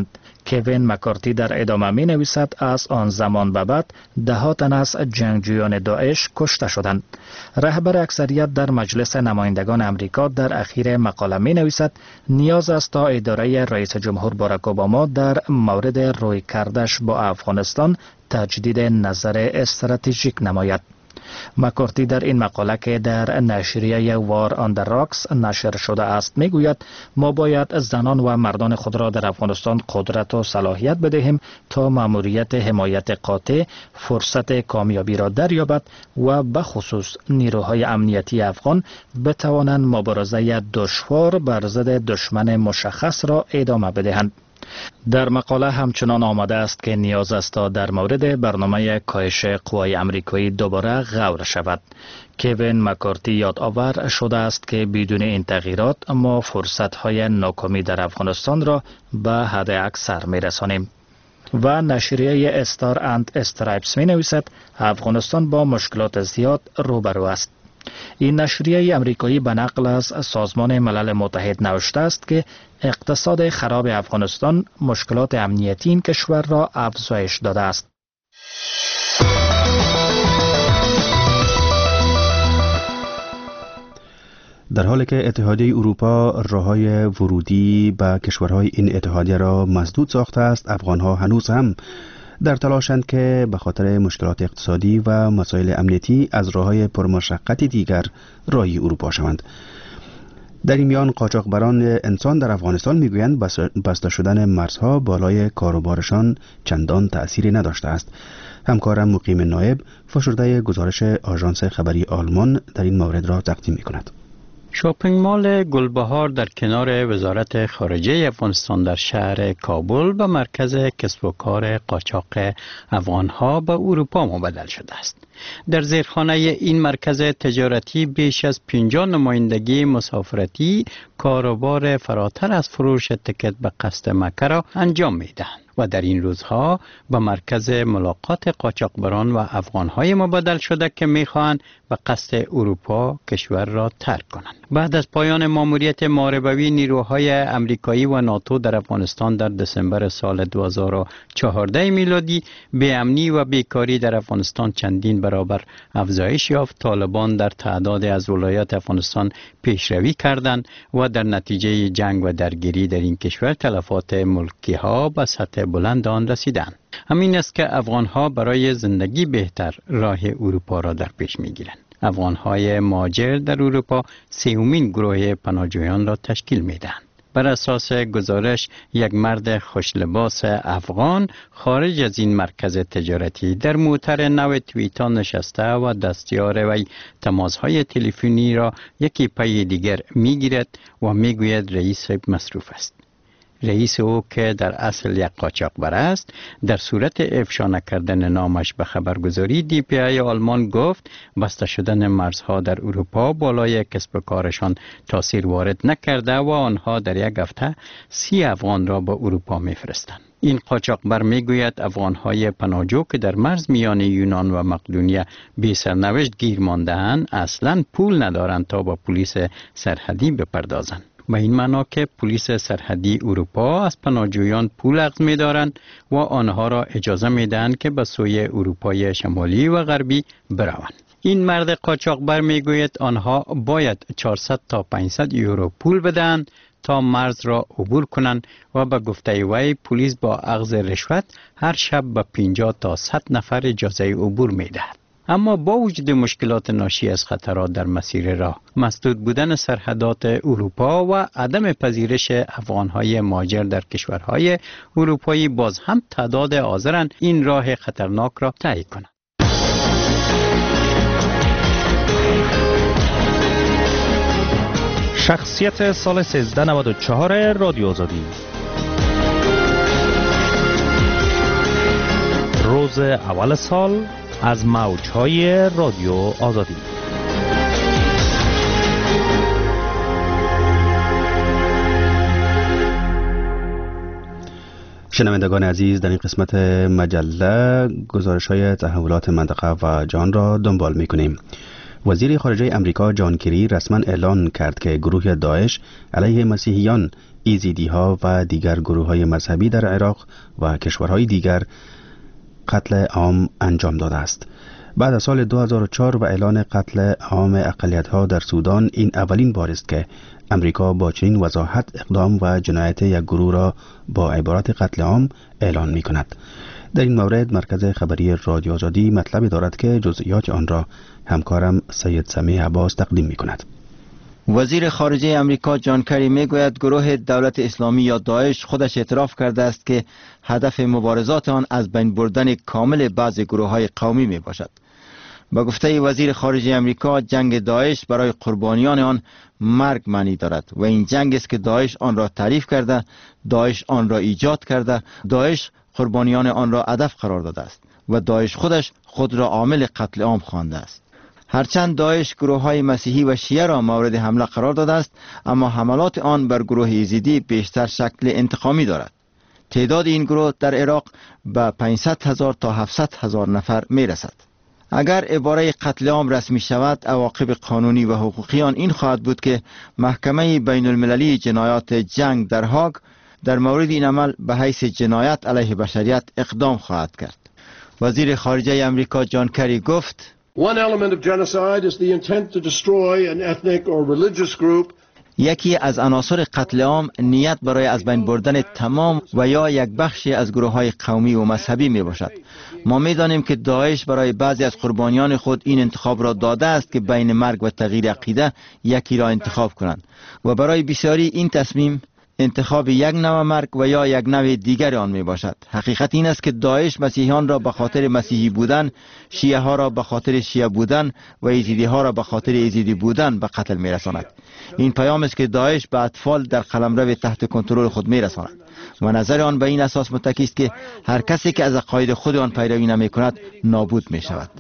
کوین مکارتی در ادامه می نویسد از آن زمان به بعد ده ها تن از جنگجویان داعش کشته شدند. رهبر اکثریت در مجلس نمایندگان امریکا در اخیر مقاله می نویسد نیاز است تا اداره رئیس جمهور باراک اوباما در مورد روی کردش با افغانستان تجدید نظر استراتژیک نماید. مکارتی در این مقاله که در نشریه وار آن در راکس نشر شده است میگوید ما باید زنان و مردان خود را در افغانستان قدرت و صلاحیت بدهیم تا مأموریت حمایت قاطع فرصت کامیابی را دریابد و به خصوص نیروهای امنیتی افغان بتوانند مبارزه دشوار بر ضد دشمن مشخص را ادامه بدهند. در مقاله همچنان آمده است که نیاز است تا در مورد برنامه کاهش قوای امریکایی دوباره غور شود. کوین مکارتی یادآور شده است که بدون این تغییرات ما فرصت‌های ناکامی در افغانستان را به حد اکثر می‌رسانیم. و نشریه استار اند استرایپس می نویسد افغانستان با مشکلات زیاد روبرو است. این نشریه امریکایی به نقل از سازمان ملل متحد نوشته است که اقتصاد خراب افغانستان مشکلات امنیتی این کشور را افزایش داده است. در حالی که اتحادیه اروپا راههای ورودی به کشورهای این اتحادیه را مسدود ساخته است، افغانها هنوز هم در تلاشند که به خاطر مشکلات اقتصادی و مسائل امنیتی از راههای پرمشقت دیگر راهی اروپا شوند. در این میان قاچاقبران انسان در افغانستان میگویند بسته شدن مرزها بالای کاروبارشان چندان تأثیری نداشته است. همکارم مقیم نایب فشرده گزارش آژانس خبری آلمان در این مورد را تقدیم میکند. شاپینگ مال گلبهار در کنار وزارت خارجه افغانستان در شهر کابل به مرکز کسب و کار قاچاق افغانها به اروپا مبدل شده است. در زیرخانه این مرکز تجارتی بیش از پنجاه نمایندگی مسافرتی کاروبار فراتر از فروش تکت به قصد مکه را انجام می‌دهند و در این روزها به مرکز ملاقات قاچاقبران و افغانهای مبادل شده که می‌خواهند به قصد اروپا کشور را ترک کنند. بعد از پایان ماموریت محاربوی نیروهای امریکایی و ناتو در افغانستان در دسامبر سال دو هزار و چهارده میلادی، بی‌امنی و بیکاری در افغانستان چندین برابر افزایش یافت. طالبان در تعداد از ولایات افغانستان پیشروی کردند و در نتیجه جنگ و درگیری در این کشور تلفات ملکی ها به سطح بلند آن رسیدند. همین است که افغانها برای زندگی بهتر راه اروپا را در پیش میگیرند. افغانهای مهاجر در اروپا سومین گروه پناهجویان را تشکیل میدهند. بر اساس گزارش یک مرد خوشلباس افغان خارج از این مرکز تجارتی در موتر نو تویتا نشسته و دستیار وی تماسهای تلفنی را یکی پی دیگر میگیرد و میگوید رئیس مصروف است. رئیس او که در اصل یک قاچاقبر است، در صورت افشا نکردن نامش به خبرگزاری دی پی ای آلمان گفت بسته شدن مرزها در اروپا بالای کسب و کارشان تاثیر وارد نکرده و آنها در یک هفته سی افغان را به اروپا میفرستند. این قاچاقبر میگوید افغانهای پناهجو که در مرز میان یونان و مقدونیه بی سرنوشت گیر مانده‌اند اصلاً پول ندارند تا با پلیس سرحدی بپردازند. به این معنا که پلیس سرحدی اروپا از پناهجویان پول اخذ می‌دارند و آنها را اجازه می‌دهند که به سوی اروپای شمالی و غربی بروند. این مرد قاچاقبر میگوید آنها باید چهارصد تا پانصد یورو پول بدهند تا مرز را عبور کنند و به گفته وی پلیس با اخذ رشوت هر شب به پنجاه تا صد نفر اجازه عبور می‌دهد. اما با وجود مشکلات ناشی از خطرات در مسیر راه، مسدود بودن سرحدات اروپا و عدم پذیرش افغانهای مهاجر در کشورهای اروپایی، باز هم تعداد حاضرند این راه خطرناک را طی کنند. شخصیت سال سیزده نود و چهار رادیو آزادی. روز اول سال از موج‌های رادیو آزادی. شنوندگان عزیز، در این قسمت مجله گزارش‌های تحولات منطقه و جهان را دنبال می‌کنیم. وزیر خارجه امریکا جان کری رسما اعلان کرد که گروه داعش علیه مسیحیان، ایزیدی ها و دیگر گروه های مذهبی در عراق و کشورهای دیگر قتل عام انجام داده است. بعد از سال دو هزار و چهار و اعلان قتل عام اقلیت‌ها در سودان، این اولین بار است که امریکا با چنین وضاحت اقدام و جنایت یک گروه را با عبارت قتل عام اعلان می کند. در این مورد مرکز خبری رادیو آزادی مطلب دارد که جزئیات آن را همکارم سید سمیع عباس تقدیم می کند. وزیر خارجه امریکا جان کری می گوید گروه دولت اسلامی یا داعش خودش اعتراف کرده است که هدف مبارزات آن از بین بردن کامل بعض گروه های قومی می باشد. با گفته وزیر خارجه امریکا، جنگ داعش برای قربانیان آن مرگ معنی دارد و این جنگ است که داعش آن را تعریف کرده، داعش آن را ایجاد کرده، داعش قربانیان آن را هدف قرار داده است و داعش خودش خود را عامل قتل عام خوانده است. هرچند داعش گروه های مسیحی و شیعه را مورد حمله قرار داده است، اما حملات آن بر گروه یزیدی بیشتر شکل انتقامی دارد. تعداد این گروه در عراق به پانصد هزار تا هفتصد هزار نفر می رسد. اگر عباره قتل عام رسمی شود، عواقب قانونی و حقوقی آن این خواهد بود که محکمه بین المللی جنایات جنگ در هاگ در مورد این عمل به حیث جنایت علیه بشریت اقدام خواهد کرد. وزیر خارجه امریکا جان کری گفت: One element of genocide is the intent to destroy an ethnic or religious group. یکی از عناصر قتل عام نیت برای از بین بردن تمام و یا یک بخشی از گروه های قومی و مذهبی می باشد. ما می دانیم که داعش برای بعضی از قربانیان خود این انتخاب را داده است که بین مرگ و تغییر عقیده یکی را انتخاب کنند و برای بسیاری این تصمیم انتخاب یک نوع مرگ و یا یک نوع دیگر آن می باشد. حقیقت این است که داعش مسیحیان را به خاطر مسیحی بودن، شیعه ها را به خاطر شیعه بودن و یزیدی ها را به خاطر یزیدی بودن به قتل می رساند. این پیام است که داعش به اطفال در قلمرو تحت کنترل خود می رساند و نظر آن به این اساس متکی است که هر کسی که از عقاید خود آن پیروی نمی کند نابود می شود.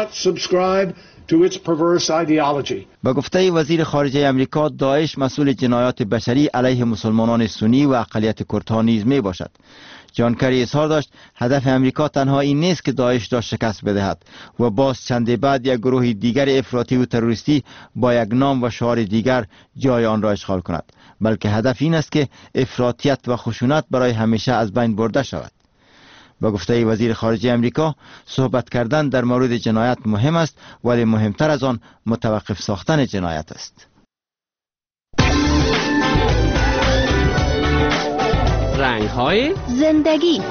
با گفته وزیر خارجه امریکا، داعش مسئول جنایات بشری علیه مسلمانان سنی و اقلیت کردها نیز می باشد. جان کری اظهار داشت هدف امریکا تنها این نیست که داعش را شکست بدهد و باز چند بعد یک گروه دیگر افراطی و تروریستی با یک نام و شعار دیگر جای آن را اشغال کند، بلکه هدف این است که افراطیت و خشونت برای همیشه از بین برده شود. با گفته وزیر خارجه امریکا، صحبت کردن در مورد جنایت مهم است، ولی مهمتر از آن متوقف ساختن جنایت است. رنگ‌های زندگی.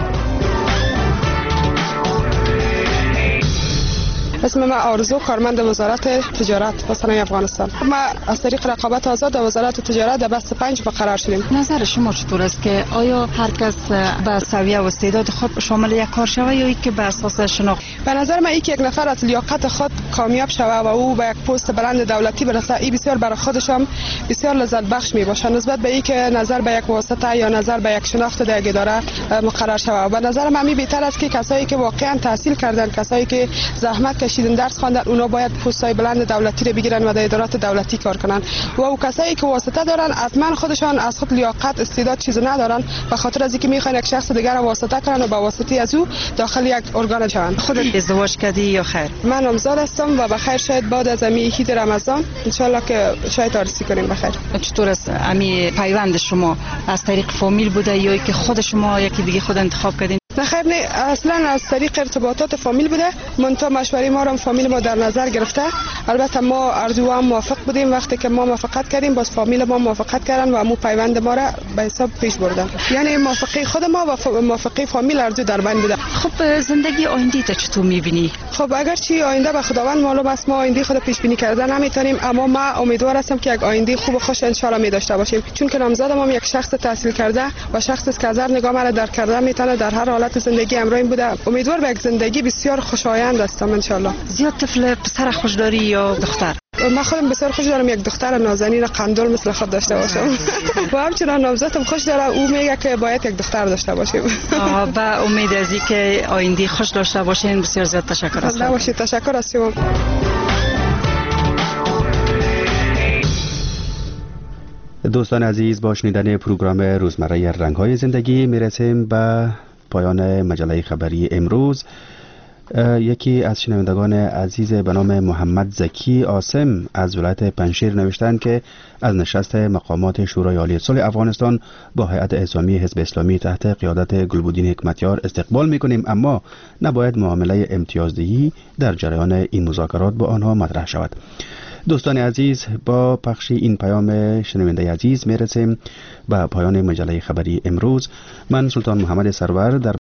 اسم من آرزو، کارمند وزارت تجارت و صنایع افغانستان. ما از طریق رقابت آزاد در وزارت تجارت در بست پنج برقرار شدیم. نظر شما چطور است که آیا هر کس به سویه و استعداد خود شامل یک کار شود یا اینکه به اساس شناخت؟ به نظر من این که یک نفر از لیاقت خود کامیاب شود و او به یک پست بلند دولتی برسه، این بسیار برای خودش هم بسیار لذت بخش می باشه نسبت به اینکه نظر به یک واسطه یا نظر به یک شناخت در یک اداره مقرر شود. به نظر من می بهتر است که کسایی که واقعا تحصیل کردن، کسایی که زحمت کشیدن، درس خواندن، اونا باید پست‌های بلند دولتی رو بگیرن و در ادارات دولتی کار کنن و او کسایی که واسطه دارن حتما خودشان از خود لیاقت استعداد چیزی ندارن، به خاطر از اینکه میخوان یک شخص دیگر رو واسطه کنن و با واسطه از او داخل یک ارگان شون. خودت ازدواج کردی یا خیر؟ من نامزاد هستم و بخیر شاید بعد از امی عید رمضان ان شاء الله که شاید عروسی کنیم بخیر. چطور است امی پیوند شما از طریق فامیل بوده یا که خود شما یکی دیگه خود انتخاب کردین؟ نه خیر، نه، اصلا از طریق ارتباطات فامیل بوده. منتها مشوره ما رو فامیل ما در نظر گرفته. البته ما آرزو هم موافق بودیم، وقتی که ما موافقت کردیم باز فامیل ما موافقت کردن و مو پیوند ما را به حساب پیش بردن. یعنی موافقه خود ما و موافقه فامیل آرزو در بین بوده. خب زندگی آینده تا چطور می‌بینی؟ خب اگر چی آینده به خداوند معلوم است، ما آینده خود پیش بینی کردن نمیتونیم، اما ما امیدوار هستم که یک آینده خوب و خوش ان شاء الله می داشته باشیم، چون که نامزدم هم یک شخص تحصیل کرده و شخصی است که از هر نگاه مرا در کرده میتونه در هر حالت زندگی امروز بوده. امیدوار به یک زندگی بسیار خوشایند هستم ان شاء الله. زیاد طفل پسر خوش داری یا دختر؟ من خودم بسیار خوش دارم یک دختر نازنین قندول مثل خود داشته باشم و همچنان نامزدم خوش داره، او میگه که باید یک دختر داشته باشیم. با امید از اینکه آینده خوش داشته باشین بسیار زیاد تشکر هستم. الله باشید، تشکر از شما. دوستان عزیز، با شنیدن پروگرام روزمره رنگ‌های زندگی میرسیم به پایان مجله خبری امروز. یکی از شنوندگان عزیز به نام محمد زکی آسم از ولایت پنشیر نوشتند که از نشست مقامات شورای عالی صلح افغانستان با هیئت اسلامی حزب اسلامی تحت قیادت گلبدین حکمتیار استقبال می‌کنیم، اما نباید معامله امتیازدهی در جریان این مذاکرات با آنها مطرح شود. دوستان عزیز، با پخش این پیام شنونده عزیز میرسیم به پایان مجله خبری امروز. من سلطان محمد سرور در